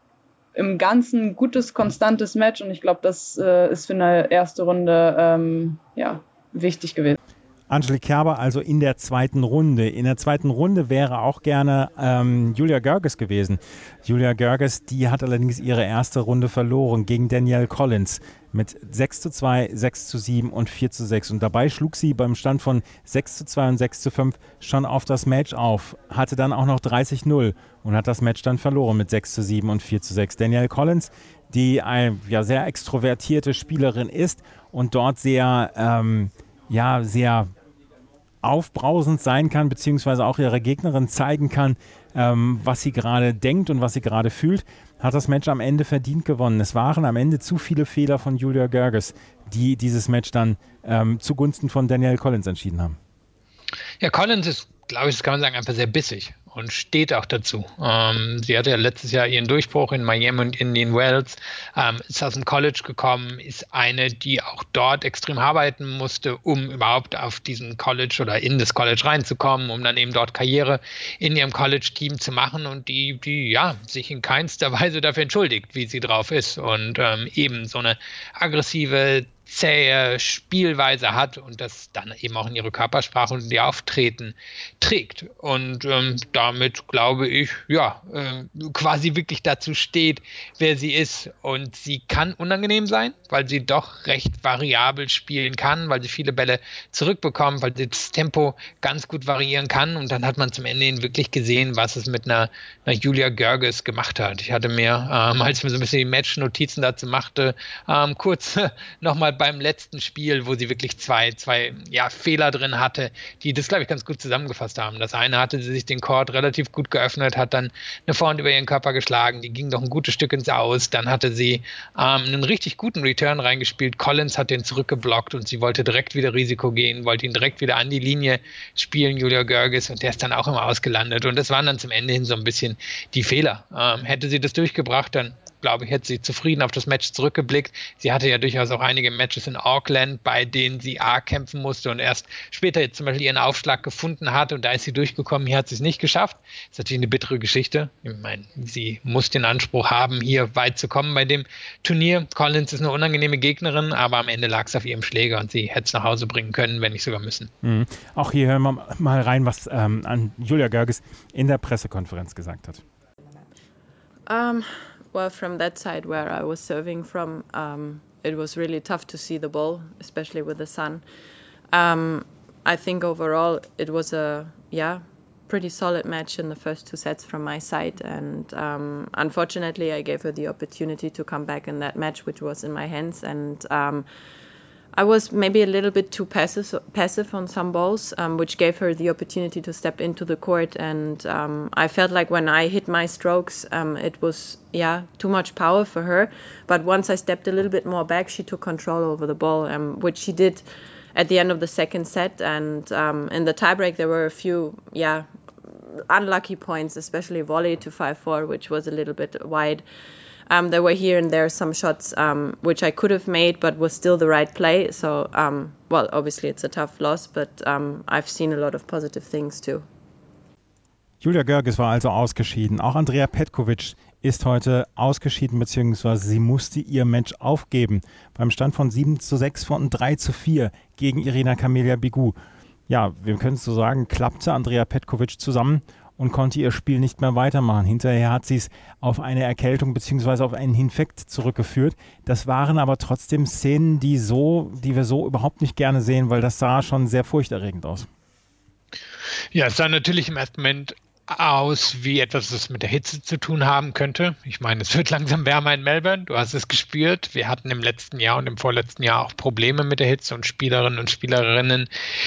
im Ganzen ein gutes, konstantes Match und ich glaube, das äh, ist für eine erste Runde ähm, ja, wichtig gewesen. Angelique Kerber also in der zweiten Runde. In der zweiten Runde wäre auch gerne ähm, Julia Görges gewesen. Julia Görges, die hat allerdings ihre erste Runde verloren gegen Danielle Collins mit sechs zu zwei, sechs zu sieben und vier zu sechs. Und dabei schlug sie beim Stand von sechs zu zwei und sechs zu fünf schon auf das Match auf, hatte dann auch noch dreißig null und hat das Match dann verloren mit sechs zu sieben und vier zu sechs. Danielle Collins, die eine ja, sehr extrovertierte Spielerin ist und dort sehr, ähm, ja, sehr aufbrausend sein kann, beziehungsweise auch ihrer Gegnerin zeigen kann, ähm, was sie gerade denkt und was sie gerade fühlt, hat das Match am Ende verdient gewonnen. Es waren am Ende zu viele Fehler von Julia Görges, die dieses Match dann ähm, zugunsten von Danielle Collins entschieden haben. Ja, Collins ist, glaube ich, das kann man sagen, einfach sehr bissig und steht auch dazu. Ähm, sie hatte ja letztes Jahr ihren Durchbruch in Miami und Indian Wells, ähm, ist aus dem College gekommen, ist eine, die auch dort extrem arbeiten musste, um überhaupt auf diesen College oder in das College reinzukommen, um dann eben dort Karriere in ihrem College-Team zu machen und die, die ja sich in keinster Weise dafür entschuldigt, wie sie drauf ist und ähm, eben so eine aggressive, zähe Spielweise hat und das dann eben auch in ihre Körpersprache und in ihr Auftreten trägt. Und ähm, damit glaube ich, ja, äh, quasi wirklich dazu steht, wer sie ist. Und sie kann unangenehm sein, weil sie doch recht variabel spielen kann, weil sie viele Bälle zurückbekommt, weil sie das Tempo ganz gut variieren kann. Und dann hat man zum Ende hin wirklich gesehen, was es mit einer, einer Julia Görges gemacht hat. Ich hatte mir, ähm, als ich mir so ein bisschen die Match-Notizen dazu machte, ähm, kurz nochmal beim letzten Spiel, wo sie wirklich zwei, zwei ja, Fehler drin hatte, die das, glaube ich, ganz gut zusammengefasst haben. Das eine hatte sie sich den Court relativ gut geöffnet, hat dann eine Vorhand über ihren Körper geschlagen, die ging doch ein gutes Stück ins Aus. Dann hatte sie ähm, einen richtig guten Return reingespielt. Collins hat den zurückgeblockt und sie wollte direkt wieder Risiko gehen, wollte ihn direkt wieder an die Linie spielen, Julia Görges, und der ist dann auch immer ausgelandet. Und das waren dann zum Ende hin so ein bisschen die Fehler. Ähm, hätte sie das durchgebracht, dann glaube ich, hätte sie zufrieden auf das Match zurückgeblickt. Sie hatte ja durchaus auch einige Matches in Auckland, bei denen sie A kämpfen musste und erst später jetzt zum Beispiel ihren Aufschlag gefunden hat und da ist sie durchgekommen. Hier hat sie es nicht geschafft. Das ist natürlich eine bittere Geschichte. Ich meine, sie muss den Anspruch haben, hier weit zu kommen bei dem Turnier. Collins ist eine unangenehme Gegnerin, aber am Ende lag es auf ihrem Schläger und sie hätte es nach Hause bringen können, wenn nicht sogar müssen. Mhm. Auch hier hören wir mal rein, was ähm, an Julia Görges in der Pressekonferenz gesagt hat. Um. Well, from that side where I was serving from, um, it was really tough to see the ball, especially with the sun. Um, I think overall it was a, yeah, pretty solid match in the first two sets from my side. And um, unfortunately, I gave her the opportunity to come back in that match, which was in my hands. And um, I was maybe a little bit too passive, passive on some balls, um, which gave her the opportunity to step into the court. And um, I felt like when I hit my strokes, um, it was, yeah, too much power for her. But once I stepped a little bit more back, she took control over the ball, um, which she did at the end of the second set. And um, in the tiebreak, there were a few, yeah, unlucky points, especially volley to five four, which was a little bit wide. Um, there were here and there some shots um, which I could have made, but was still the right play. So, um, well, obviously it's a tough loss, but um, I've seen a lot of positive things too. Julia Görges war also ausgeschieden. Auch Andrea Petkovic ist heute ausgeschieden, beziehungsweise sie musste ihr Match aufgeben. Beim Stand von sieben zu sechs und drei zu vier gegen Irina Camelia Begu. Ja, wir können es so sagen, klappte Andrea Petkovic zusammen und konnte ihr Spiel nicht mehr weitermachen. Hinterher hat sie es auf eine Erkältung bzw. auf einen Infekt zurückgeführt. Das waren aber trotzdem Szenen, die, so, die wir so überhaupt nicht gerne sehen, weil das sah schon sehr furchterregend aus. Ja, es sah natürlich im ersten Moment aus wie etwas, das mit der Hitze zu tun haben könnte. Ich meine, es wird langsam wärmer in Melbourne. Du hast es gespürt. Wir hatten im letzten Jahr und im vorletzten Jahr auch Probleme mit der Hitze und Spielerinnen und Spielerinnen,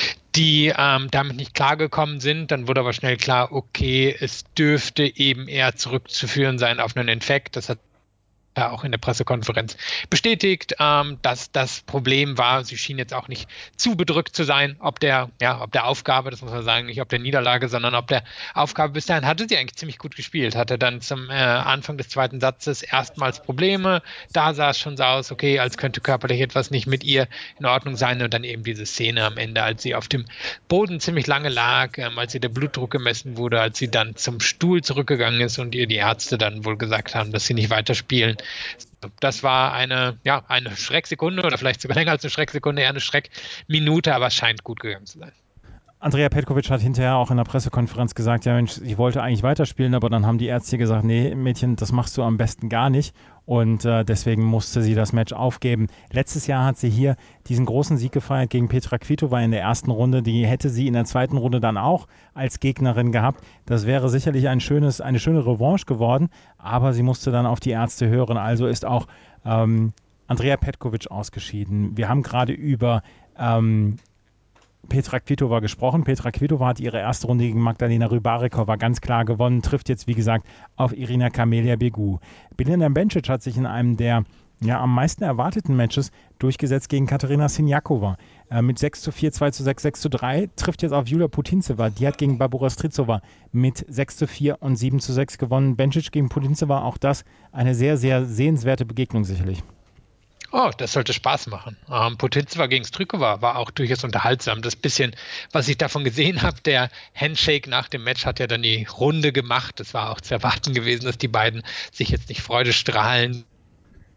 die ähm, damit nicht klargekommen sind. Dann wurde aber schnell klar, okay, es dürfte eben eher zurückzuführen sein auf einen Infekt. Das hat er auch in der Pressekonferenz bestätigt, ähm, dass das Problem war. Sie schien jetzt auch nicht zu bedrückt zu sein, ob der, ja, ob der Aufgabe, das muss man sagen, nicht ob der Niederlage, sondern ob der Aufgabe. Bis dahin hatte sie eigentlich ziemlich gut gespielt, hatte dann zum äh, Anfang des zweiten Satzes erstmals Probleme. Da sah es schon so aus, okay, als könnte körperlich etwas nicht mit ihr in Ordnung sein. Und dann eben diese Szene am Ende, als sie auf dem Boden ziemlich lange lag, ähm, als ihr der Blutdruck gemessen wurde, als sie dann zum Stuhl zurückgegangen ist und ihr die Ärzte dann wohl gesagt haben, dass sie nicht weiterspielen. Das war eine, ja, eine Schrecksekunde oder vielleicht sogar länger als eine Schrecksekunde, eher eine Schreckminute, aber es scheint gut gegangen zu sein. Andrea Petkovic hat hinterher auch in der Pressekonferenz gesagt, ja Mensch, sie wollte eigentlich weiterspielen, aber dann haben die Ärzte gesagt, nee Mädchen, das machst du am besten gar nicht und äh, deswegen musste sie das Match aufgeben. Letztes Jahr hat sie hier diesen großen Sieg gefeiert gegen Petra Kvitova in der ersten Runde, die hätte sie in der zweiten Runde dann auch als Gegnerin gehabt. Das wäre sicherlich ein schönes, eine schöne Revanche geworden, aber sie musste dann auf die Ärzte hören, also ist auch ähm, Andrea Petkovic ausgeschieden. Wir haben gerade über ähm, Petra Kvitova gesprochen. Petra Kvitova hat ihre erste Runde gegen Magdalena Rybarikova ganz klar gewonnen, trifft jetzt, wie gesagt, auf Irina Camelia Begu. Belinda Bencic hat sich in einem der ja, am meisten erwarteten Matches durchgesetzt gegen Katerina Siniakova. Äh, mit sechs zu vier, zwei zu sechs, sechs zu drei trifft jetzt auf Julia Putintseva. Die hat gegen Barbora Strycova mit sechs zu vier und sieben zu sechs gewonnen. Bencic gegen Putintseva, auch das eine sehr, sehr sehenswerte Begegnung sicherlich. Oh, das sollte Spaß machen. Ähm, Putintseva gegen Strycova war auch durchaus unterhaltsam. Das bisschen, was ich davon gesehen habe, der Handshake nach dem Match hat ja dann die Runde gemacht. Es war auch zu erwarten gewesen, dass die beiden sich jetzt nicht freudestrahlend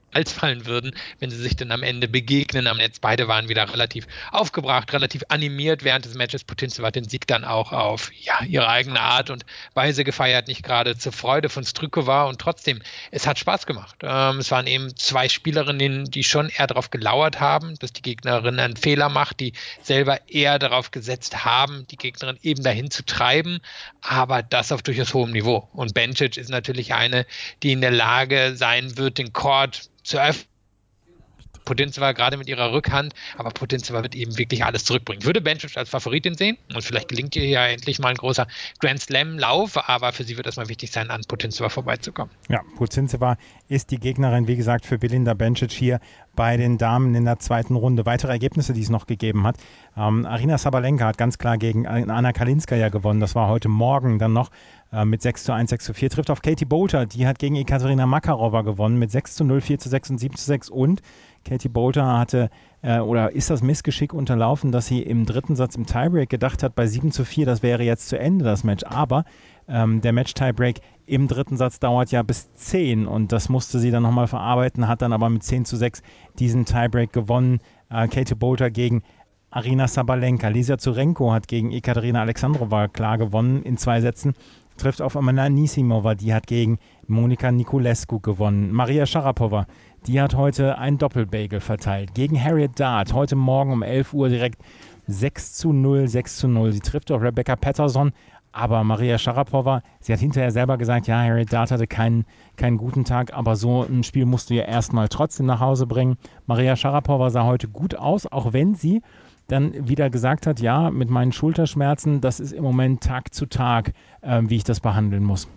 Hals fallen würden, wenn sie sich dann am Ende begegnen am Netz. Beide waren wieder relativ aufgebracht, relativ animiert während des Matches. Putintseva hat den Sieg dann auch auf ja, ihre eigene Art und Weise gefeiert, nicht gerade zur Freude von Strykova, und trotzdem, es hat Spaß gemacht. Ähm, es waren eben zwei Spielerinnen, die schon eher darauf gelauert haben, dass die Gegnerin einen Fehler macht, die selber eher darauf gesetzt haben, die Gegnerin eben dahin zu treiben, aber das auf durchaus hohem Niveau. Und Bencic ist natürlich eine, die in der Lage sein wird, den Court zu öffnen. Putintseva gerade mit ihrer Rückhand, aber Putintseva wird eben wirklich alles zurückbringen. Ich würde Bencic als Favoritin sehen und vielleicht gelingt ihr ja endlich mal ein großer Grand Slam-Lauf, aber für sie wird erstmal wichtig sein, an Putintseva vorbeizukommen. Ja, Putintseva ist die Gegnerin, wie gesagt, für Belinda Bencic hier bei den Damen in der zweiten Runde. Weitere Ergebnisse, die es noch gegeben hat. Ähm, Aryna Sabalenka hat ganz klar gegen Anna Kalinskaya gewonnen. Das war heute Morgen dann noch äh, mit sechs zu eins, sechs zu vier. Trifft auf Katie Boulter. Die hat gegen Ekaterina Makarova gewonnen mit sechs zu null, vier zu sechs und sieben zu sechs. Und Katie Boulter hatte äh, oder ist das Missgeschick unterlaufen, dass sie im dritten Satz im Tiebreak gedacht hat, bei sieben zu vier, das wäre jetzt zu Ende das Match. Aber ähm, der Match-Tiebreak im dritten Satz dauert ja bis zehn und das musste sie dann nochmal verarbeiten, hat dann aber mit zehn zu sechs diesen Tiebreak gewonnen. Äh, Katie Boulter gegen Aryna Sabalenka. Lisa Zurenko hat gegen Ekaterina Alexandrova klar gewonnen in zwei Sätzen. Trifft auf Amanda Anisimova, die hat gegen Monika Niculescu gewonnen. Maria Sharapova, die hat heute ein Doppelbagel verteilt. Gegen Harriet Dart, heute Morgen um elf Uhr direkt sechs zu null, sechs zu null. Sie trifft auf Rebecca Patterson, aber Maria Sharapova, sie hat hinterher selber gesagt, ja, Harriet Dart hatte keinen, keinen guten Tag, aber so ein Spiel musst du ja erstmal trotzdem nach Hause bringen. Maria Sharapova sah heute gut aus, auch wenn sie dann wieder gesagt hat, ja, mit meinen Schulterschmerzen, das ist im Moment Tag zu Tag, äh, wie ich das behandeln muss.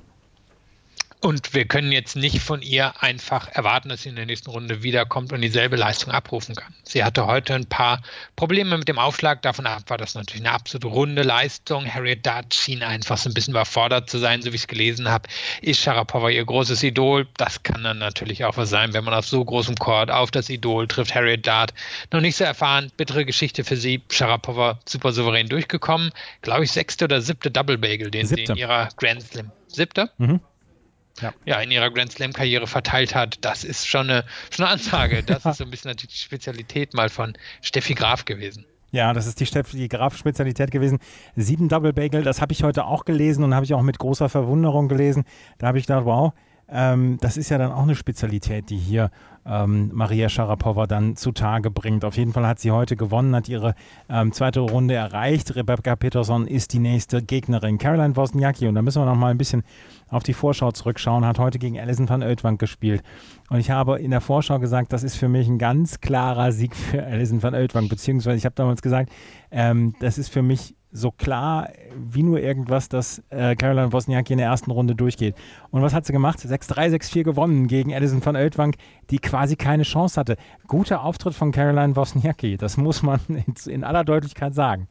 Und wir können jetzt nicht von ihr einfach erwarten, dass sie in der nächsten Runde wiederkommt und dieselbe Leistung abrufen kann. Sie hatte heute ein paar Probleme mit dem Aufschlag. Davon ab war das natürlich eine absolut runde Leistung. Harriet Dart schien einfach so ein bisschen überfordert zu sein, so wie ich es gelesen habe. Ist Sharapova ihr großes Idol? Das kann dann natürlich auch was sein, wenn man auf so großem Court auf das Idol trifft. Harriet Dart noch nicht so erfahren. Bittere Geschichte für sie. Sharapova super souverän durchgekommen. Glaube ich, sechste oder siebte Double Bagel, den Siebte. sie in ihrer Grand Slam. Siebte? Mhm. Ja. ja, in ihrer Grand Slam-Karriere verteilt hat. Das ist schon eine, schon eine Ansage. Das ist so ein bisschen natürlich die Spezialität mal von Steffi Graf gewesen. Ja, das ist die Steffi Graf-Spezialität gewesen. Sieben Double Bagel, das habe ich heute auch gelesen und habe ich auch mit großer Verwunderung gelesen. Da habe ich gedacht, wow, ähm, das ist ja dann auch eine Spezialität, die hier ähm, Maria Sharapova dann zutage bringt. Auf jeden Fall hat sie heute gewonnen, hat ihre ähm, zweite Runde erreicht. Rebecca Peterson ist die nächste Gegnerin. Caroline Wozniacki, und da müssen wir noch mal ein bisschen auf die Vorschau zurückschauen, hat heute gegen Alison van Oudtwank gespielt. Und ich habe in der Vorschau gesagt, das ist für mich ein ganz klarer Sieg für Alison van Oudtwank, beziehungsweise ich habe damals gesagt, ähm, das ist für mich so klar wie nur irgendwas, dass äh, Caroline Wozniacki in der ersten Runde durchgeht. Und was hat sie gemacht? sechs drei, sechs vier gewonnen gegen Alison van Oudtwank, die quasi keine Chance hatte. Guter Auftritt von Caroline Wozniacki, das muss man in, in aller Deutlichkeit sagen.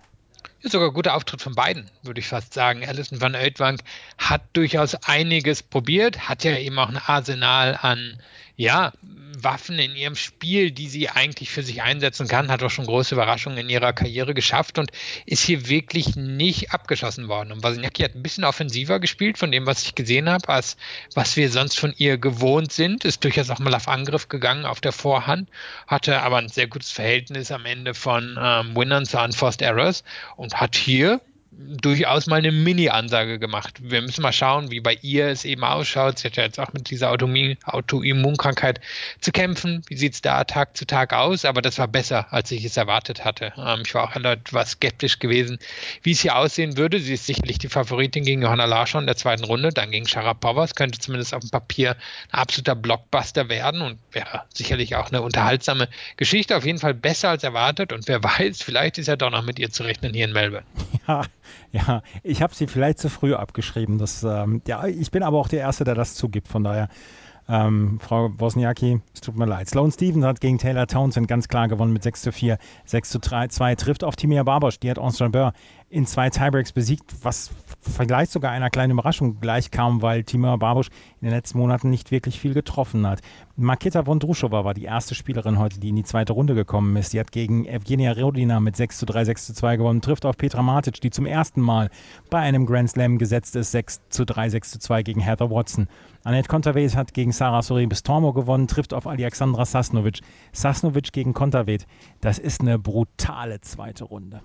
Ist sogar ein guter Auftritt von beiden, würde ich fast sagen. Alison van Oudtwank hat durchaus einiges probiert, hat ja eben auch ein Arsenal an ja, Waffen in ihrem Spiel, die sie eigentlich für sich einsetzen kann, hat auch schon große Überraschungen in ihrer Karriere geschafft und ist hier wirklich nicht abgeschossen worden. Und Wozniacki hat ein bisschen offensiver gespielt von dem, was ich gesehen habe, als was wir sonst von ihr gewohnt sind. Ist durchaus auch mal auf Angriff gegangen auf der Vorhand, hatte aber ein sehr gutes Verhältnis am Ende von ähm, Winnern zu Unforced Errors und hat hier durchaus mal eine Mini-Ansage gemacht. Wir müssen mal schauen, wie bei ihr es eben ausschaut. Sie hat ja jetzt auch mit dieser Autoimmunkrankheit zu kämpfen. Wie sieht es da Tag zu Tag aus? Aber das war besser, als ich es erwartet hatte. Ähm, ich war auch etwas skeptisch gewesen, wie es hier aussehen würde. Sie ist sicherlich die Favoritin gegen Johanna Larsson in der zweiten Runde, dann gegen Sharapova. Es könnte zumindest auf dem Papier ein absoluter Blockbuster werden und wäre sicherlich auch eine unterhaltsame Geschichte. Auf jeden Fall besser als erwartet und wer weiß, vielleicht ist ja doch noch mit ihr zu rechnen hier in Melbourne. Ja, ja, ich habe sie vielleicht zu früh abgeschrieben. Das, ähm, ja, ich bin aber auch der Erste, der das zugibt. Von daher, ähm, Frau Wozniacki, es tut mir leid. Sloane Stephens hat gegen Taylor Townsend ganz klar gewonnen mit sechs zu vier, sechs zu drei, zwei. Trifft auf Timea Barbosch, die hat Ons Jabeur in zwei Tiebreaks besiegt, was vielleicht sogar einer kleinen Überraschung gleich kam, weil Timur Babusch in den letzten Monaten nicht wirklich viel getroffen hat. Marketa Vondrushova war die erste Spielerin heute, die in die zweite Runde gekommen ist. Die hat gegen Evgenia Rodina mit sechs zu drei, sechs zu zwei gewonnen, trifft auf Petra Martic, die zum ersten Mal bei einem Grand Slam gesetzt ist, sechs zu drei, sechs zu zwei gegen Heather Watson. Anett Kontaveit hat gegen Sara Sorribes-Tormo gewonnen, trifft auf Alexandra Sasnovic. Sasnovic gegen Kontaveit, das ist eine brutale zweite Runde.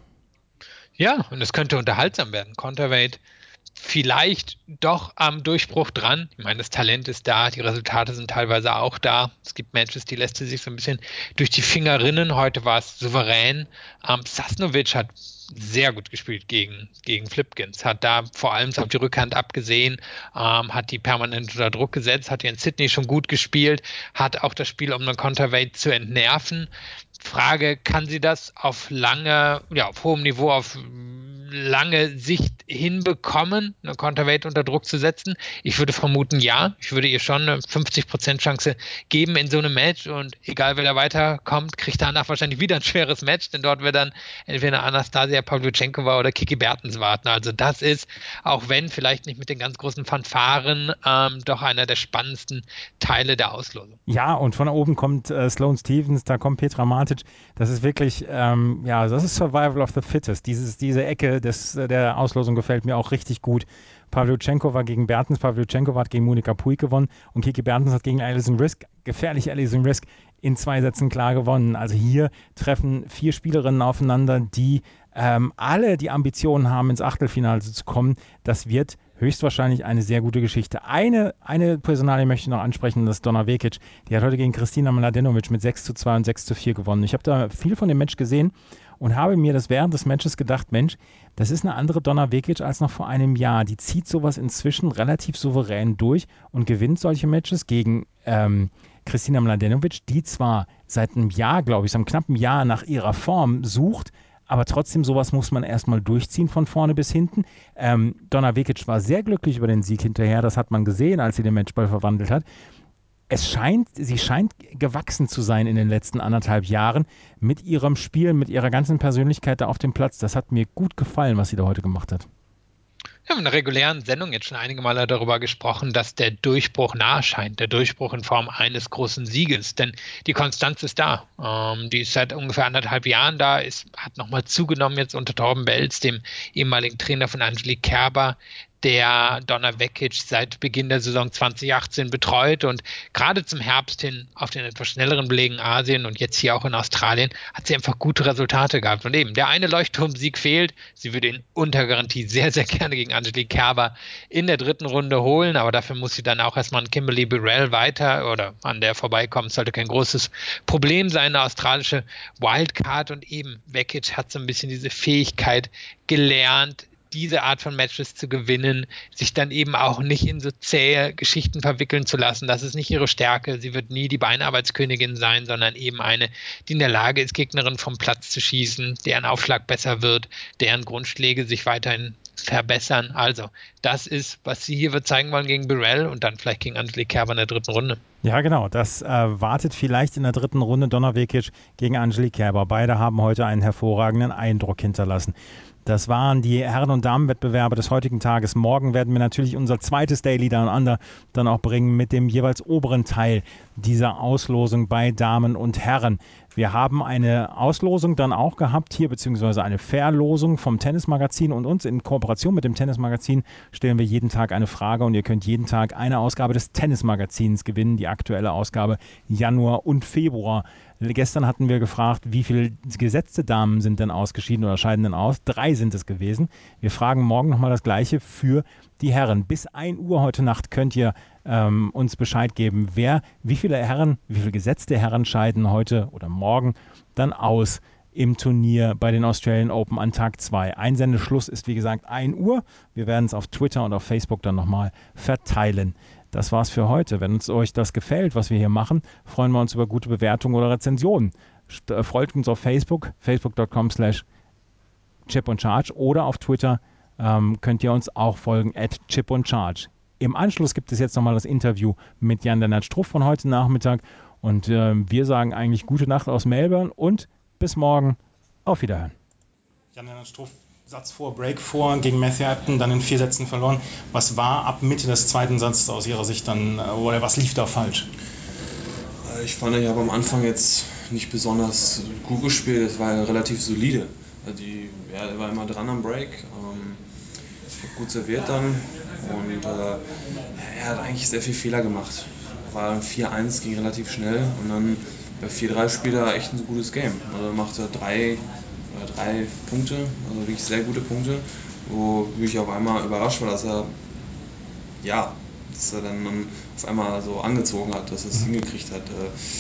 Ja, und es könnte unterhaltsam werden. Kontaveit vielleicht doch am Durchbruch dran. Ich meine, das Talent ist da, die Resultate sind teilweise auch da. Es gibt Matches, die lässt sie sich so ein bisschen durch die Finger rinnen. Heute war es souverän. Ähm, Sasnovic hat sehr gut gespielt gegen, gegen Flipkins, hat da vor allem auf die Rückhand abgesehen, ähm, hat die permanent unter Druck gesetzt, hat hier in Sydney schon gut gespielt, hat auch das Spiel, um einen Kontaveit zu entnerven. Frage, kann sie das auf lange, ja, auf hohem Niveau, auf lange Sicht hinbekommen, eine Kontaveit unter Druck zu setzen? Ich würde vermuten, ja. Ich würde ihr schon eine fünfzig Prozent Chance geben in so einem Match und egal wer da weiterkommt, kriegt danach wahrscheinlich wieder ein schweres Match, denn dort wird dann entweder Anastasia Pavlyuchenkova oder Kiki Bertens warten. Also das ist, auch wenn vielleicht nicht mit den ganz großen Fanfaren, ähm, doch einer der spannendsten Teile der Auslosung. Ja, und von oben kommt äh, Sloane Stephens, da kommt Petra Martic. Das ist wirklich, ähm, ja, das ist Survival of the Fittest. Dieses, diese Ecke des, der Auslosung gefällt mir auch richtig gut. Pavlyuchenkova gegen Bertens, Pavlyuchenkova hat gegen Monika Puig gewonnen und Kiki Bertens hat gegen Alison Risk, gefährlich Alison Risk, in zwei Sätzen klar gewonnen. Also hier treffen vier Spielerinnen aufeinander, die ähm, alle die Ambitionen haben, ins Achtelfinale zu kommen. Das wird höchstwahrscheinlich eine sehr gute Geschichte. Eine, eine Personalie möchte ich noch ansprechen, das ist Donna Vekic. Die hat heute gegen Kristina Mladenovic mit sechs zu zwei und sechs zu vier gewonnen. Ich habe da viel von dem Match gesehen und habe mir das während des Matches gedacht, Mensch, das ist eine andere Donna Vekic als noch vor einem Jahr. Die zieht sowas inzwischen relativ souverän durch und gewinnt solche Matches gegen ähm, Kristina Mladenovic, die zwar seit einem Jahr, glaube ich, seit einem knappen Jahr nach ihrer Form sucht, aber trotzdem, sowas muss man erstmal durchziehen von vorne bis hinten. Ähm, Donna Vekic war sehr glücklich über den Sieg hinterher, das hat man gesehen, als sie den Matchball verwandelt hat. Es scheint, sie scheint gewachsen zu sein in den letzten anderthalb Jahren mit ihrem Spiel, mit ihrer ganzen Persönlichkeit da auf dem Platz. Das hat mir gut gefallen, was sie da heute gemacht hat. Wir haben in der regulären Sendung jetzt schon einige Male darüber gesprochen, dass der Durchbruch nahe scheint, der Durchbruch in Form eines großen Sieges, denn die Konstanz ist da. Ähm, die ist seit ungefähr anderthalb Jahren da, ist, hat nochmal zugenommen jetzt unter Torben Belz, dem ehemaligen Trainer von Angelique Kerber, der Donna Vekic seit Beginn der Saison zwanzig achtzehn betreut und gerade zum Herbst hin auf den etwas schnelleren Belegen Asien und jetzt hier auch in Australien hat sie einfach gute Resultate gehabt. Und eben, der eine Leuchtturmsieg fehlt. Sie würde ihn unter Garantie sehr, sehr gerne gegen Angelique Kerber in der dritten Runde holen, aber dafür muss sie dann auch erstmal an Kimberly Burrell weiter oder an der vorbeikommen. Sollte kein großes Problem sein, eine australische Wildcard und eben Vekic hat so ein bisschen diese Fähigkeit gelernt, diese Art von Matches zu gewinnen, sich dann eben auch nicht in so zähe Geschichten verwickeln zu lassen. Das ist nicht ihre Stärke. Sie wird nie die Beinarbeitskönigin sein, sondern eben eine, die in der Lage ist, Gegnerin vom Platz zu schießen, deren Aufschlag besser wird, deren Grundschläge sich weiterhin verbessern. Also, das ist, was sie hier wird zeigen wollen gegen Burrell und dann vielleicht gegen Angelique Kerber in der dritten Runde. Ja, genau. Das äh, wartet vielleicht in der dritten Runde Donna Vekic gegen Angelique Kerber. Beide haben heute einen hervorragenden Eindruck hinterlassen. Das waren die Herren- und Damenwettbewerbe des heutigen Tages. Morgen werden wir natürlich unser zweites Daily Down Under dann auch bringen mit dem jeweils oberen Teil dieser Auslosung bei Damen und Herren. Wir haben eine Auslosung dann auch gehabt hier, beziehungsweise eine Verlosung vom Tennismagazin und uns in Kooperation mit dem Tennismagazin stellen wir jeden Tag eine Frage und ihr könnt jeden Tag eine Ausgabe des Tennismagazins gewinnen, die aktuelle Ausgabe Januar und Februar. Gestern hatten wir gefragt, wie viele gesetzte Damen sind denn ausgeschieden oder scheiden denn aus? Drei sind es gewesen. Wir fragen morgen nochmal das Gleiche für die Herren. Bis ein Uhr heute Nacht könnt ihr ähm, uns Bescheid geben, wer, wie viele Herren, wie viele gesetzte Herren scheiden heute oder morgen dann aus im Turnier bei den Australian Open an Tag zwei. Einsendeschluss ist wie gesagt ein Uhr. Wir werden es auf Twitter und auf Facebook dann nochmal verteilen. Das war's für heute. Wenn uns euch das gefällt, was wir hier machen, freuen wir uns über gute Bewertungen oder Rezensionen. Folgt uns auf Facebook, facebook dot com slash chip und charge oder auf Twitter ähm, könnt ihr uns auch folgen, at chip und charge. Im Anschluss gibt es jetzt nochmal das Interview mit Jan-Lennart Struff von heute Nachmittag und äh, wir sagen eigentlich gute Nacht aus Melbourne und bis morgen. Auf Wiederhören. Jan-Lennart Struff Satz vor, Break vor gegen Matthew Upton, dann in vier Sätzen verloren. Was war ab Mitte des zweiten Satzes aus Ihrer Sicht dann, oder was lief da falsch? Ich fand, ich habe am Anfang jetzt nicht besonders gut gespielt, es war relativ solide. Die, ja, er war immer dran am Break, ähm, ich habe gut serviert dann und äh, er hat eigentlich sehr viele Fehler gemacht. War vier eins, ging relativ schnell und dann bei vier drei spielt er echt ein gutes Game. Also er macht er drei, oder drei Punkte, also wirklich sehr gute Punkte, wo ich auf einmal überrascht war, dass er, ja, dass er dann auf einmal so angezogen hat, dass er es hingekriegt hat.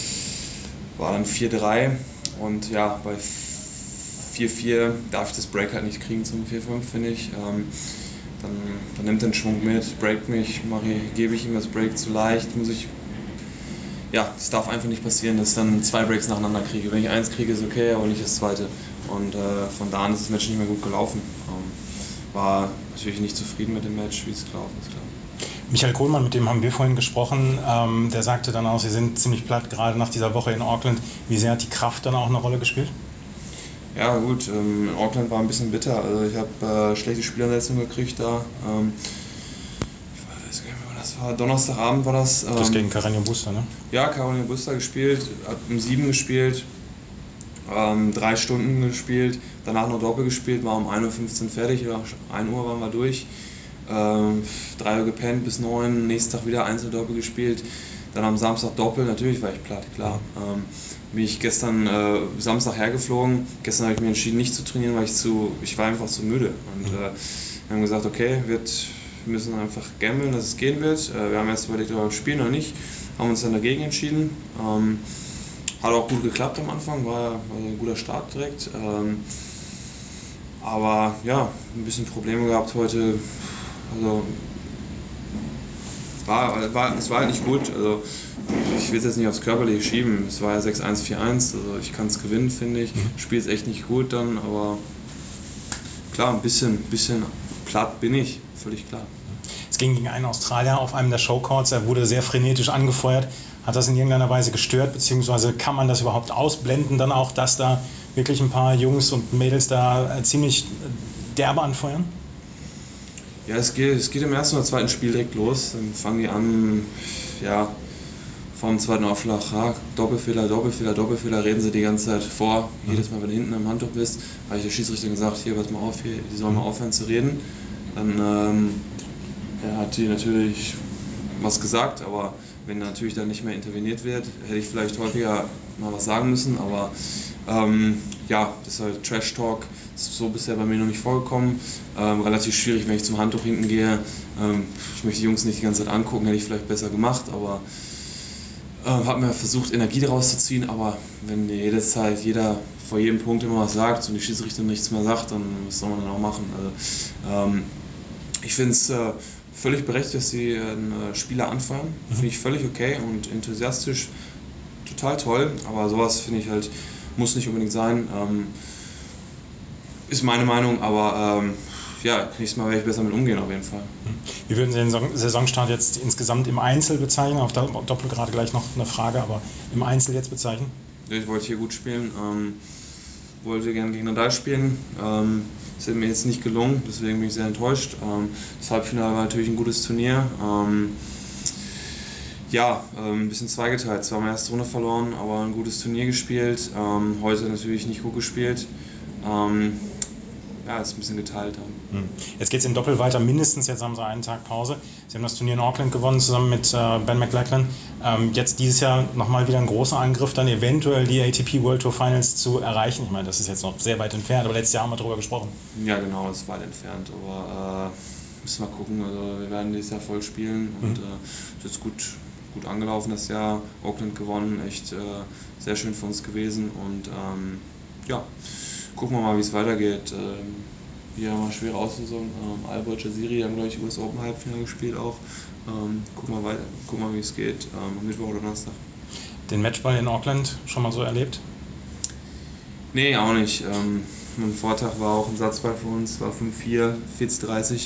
War dann vier drei und ja, bei vier vier darf ich das Break halt nicht kriegen zum vier fünf, finde ich. Ähm, dann, dann nimmt er den Schwung mit, breakt mich, ich, gebe ich ihm das Break zu leicht, muss ich. Ja, es darf einfach nicht passieren, dass ich dann zwei Breaks nacheinander kriege. Wenn ich eins kriege, ist okay, aber nicht das zweite. Und äh, von da an ist das Match nicht mehr gut gelaufen. Ähm, war natürlich nicht zufrieden mit dem Match, wie es gelaufen ist, klar. Michael Kohlmann, mit dem haben wir vorhin gesprochen, ähm, der sagte dann auch, Sie sind ziemlich platt, gerade nach dieser Woche in Auckland. Wie sehr hat die Kraft dann auch eine Rolle gespielt? Ja gut, ähm, in Auckland war ein bisschen bitter. Also ich habe äh, schlechte Spielansetzung gekriegt da. Ähm, ich weiß gar nicht mehr, das war Donnerstagabend war das. Ähm, das gegen Carreño Busta, ne? Ja, Carreño Busta gespielt, hat um sieben gespielt, ähm, drei Stunden gespielt, danach noch Doppel gespielt, war um ein Uhr fünfzehn fertig, oder ein Uhr waren wir durch. Ähm, drei Uhr gepennt bis neun, nächsten Tag wieder Einzeldoppel gespielt, dann am Samstag Doppel, natürlich war ich platt, klar. Ähm, bin ich gestern äh, Samstag hergeflogen, gestern habe ich mir entschieden nicht zu trainieren, weil ich zu, ich war einfach zu müde und äh, wir haben gesagt, okay, wird, wir müssen einfach gamblen, dass es gehen wird. Äh, wir haben erst überlegt, ob wir spielen oder nicht, haben uns dann dagegen entschieden. Ähm, hat auch gut geklappt am Anfang, war, war ein guter Start direkt. Ähm, aber ja, ein bisschen Probleme gehabt heute. Also, es war, war, es war halt nicht gut. Also, ich will es jetzt nicht aufs Körperliche schieben. Es war ja sechs eins, vier eins. Also, ich kann es gewinnen, finde ich. Spiel ist echt nicht gut dann, aber klar, ein bisschen, bisschen platt bin ich, völlig klar. Es ging gegen einen Australier auf einem der Showcourts. Er wurde sehr frenetisch angefeuert. Hat das in irgendeiner Weise gestört, beziehungsweise kann man das überhaupt ausblenden, dann auch, dass da wirklich ein paar Jungs und Mädels da ziemlich derbe anfeuern? Ja, es geht, es geht im ersten oder zweiten Spiel direkt los. Dann fangen die an, ja, vom zweiten Aufschlag, ja, Doppelfehler, Doppelfehler, Doppelfehler, reden sie die ganze Zeit vor. Mhm. Jedes Mal, wenn du hinten am Handtuch bist, habe ich der Schiedsrichter gesagt, hier, pass mal auf, hier, die sollen mal aufhören zu reden. Dann ähm, ja, hat die natürlich was gesagt, aber wenn natürlich dann nicht mehr interveniert wird, hätte ich vielleicht häufiger mal was sagen müssen, aber ähm, ja, das ist halt Trash Talk, ist so bisher bei mir noch nicht vorgekommen. Ähm, relativ schwierig, wenn ich zum Handtuch hinten gehe. Ähm, ich möchte die Jungs nicht die ganze Zeit angucken, hätte ich vielleicht besser gemacht, aber äh, habe mir versucht, Energie daraus zu ziehen, aber wenn jede Zeit jeder vor jedem Punkt immer was sagt und die Schiedsrichter nichts mehr sagt, dann was soll man dann auch machen? Also, ähm, ich finde es äh, völlig berechtigt, dass sie einen äh, Spieler anfeuern. Mhm. Finde ich völlig okay und enthusiastisch, total toll, aber sowas finde ich halt, muss nicht unbedingt sein. Ähm, ist meine Meinung, aber ähm, ja, nächstes Mal werde ich besser mit umgehen auf jeden Fall. Wie würden Sie den Saisonstart jetzt insgesamt im Einzel bezeichnen? Auf der Doppel gerade gleich noch eine Frage, aber im Einzel jetzt bezeichnen? Ich wollte hier gut spielen, ähm, wollte gerne gegen Nadal spielen. Ähm, ist mir jetzt nicht gelungen, deswegen bin ich sehr enttäuscht. Ähm, das Halbfinale war natürlich ein gutes Turnier. Ähm, ja, ähm, ein bisschen zweigeteilt. Zwar meine erste Runde verloren, aber ein gutes Turnier gespielt. Ähm, heute natürlich nicht gut gespielt. Ähm, ja, ist ein bisschen geteilt. Hm. Jetzt geht es im Doppel weiter, mindestens jetzt haben Sie einen Tag Pause. Sie haben das Turnier in Auckland gewonnen, zusammen mit äh, Ben McLachlan. Ähm, jetzt dieses Jahr nochmal wieder ein großer Angriff, dann eventuell die A T P World Tour Finals zu erreichen. Ich meine, das ist jetzt noch sehr weit entfernt, aber letztes Jahr haben wir darüber gesprochen. Ja, genau, das ist weit entfernt, aber äh, müssen wir gucken. Also wir werden dieses Jahr voll spielen und es äh, ist gut, gut angelaufen das Jahr. Auckland gewonnen, echt äh, sehr schön für uns gewesen und ähm, ja, gucken wir mal, wie es weitergeht. Ähm, wir haben eine schwere Auslösung. Ähm, Albert Jaziri haben, glaube ich, U S Open Halbfinale gespielt auch. Ähm, gucken wir weiter, gucken wir, wie es geht. Ähm, am Mittwoch oder Donnerstag. Den Matchball in Auckland schon mal so erlebt? Nee, auch nicht. Ähm, am Vortag war auch ein Satzball für uns, war fünf vier, vierzig dreißig.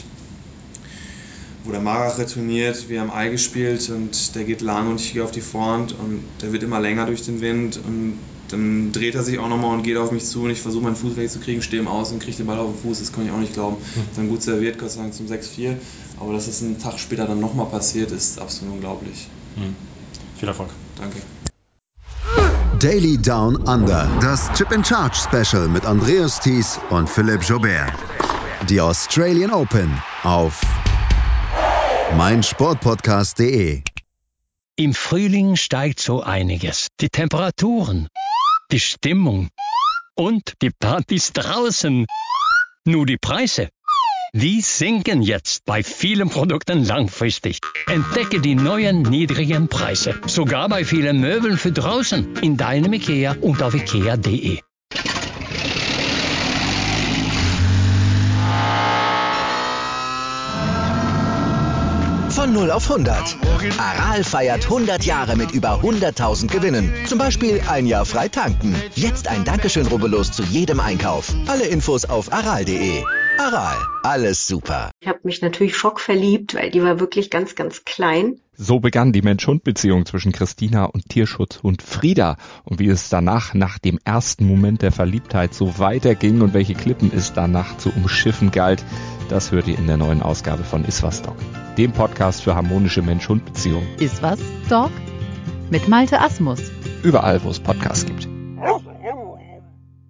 Wo der Marach retourniert, wir haben Ei gespielt und der geht lang und ich gehe auf die Vorhand und der wird immer länger durch den Wind und dann dreht er sich auch nochmal und geht auf mich zu und ich versuche meinen Fuß wegzukriegen, stehe im Aus und kriege den Ball auf den Fuß. Das kann ich auch nicht glauben. Dann gut serviert, Gott sei Dank zum sechs vier. Aber dass es einen Tag später dann nochmal passiert, ist absolut unglaublich. Mhm. Viel Erfolg. Danke. Daily Down Under, das Chip and Charge Special mit Andreas Thies und Philipp Joubert. Die Australian Open auf meinsportpodcast punkt de. Im Frühling steigt so einiges. Die Temperaturen, die Stimmung und die Partys draußen. Nur die Preise, die sinken jetzt bei vielen Produkten langfristig. Entdecke die neuen niedrigen Preise, sogar bei vielen Möbeln für draußen, in deinem IKEA und auf ikea punkt de. Von null auf hundert. Aral feiert hundert Jahre mit über hunderttausend Gewinnen. Zum Beispiel ein Jahr frei tanken. Jetzt ein Dankeschön, rubbellos zu jedem Einkauf. Alle Infos auf aral punkt de. Aral, alles super. Ich habe mich natürlich schockverliebt, weil die war wirklich ganz, ganz klein. So begann die Mensch-Hund-Beziehung zwischen Christina und Tierschutzhund Frieda. Und wie es danach, nach dem ersten Moment der Verliebtheit, so weiterging und welche Klippen es danach zu umschiffen galt, das hört ihr in der neuen Ausgabe von Iswas Dog, dem Podcast für harmonische Mensch-Hund-Beziehungen. Iswas Dog mit Malte Asmus. Überall, wo es Podcasts gibt.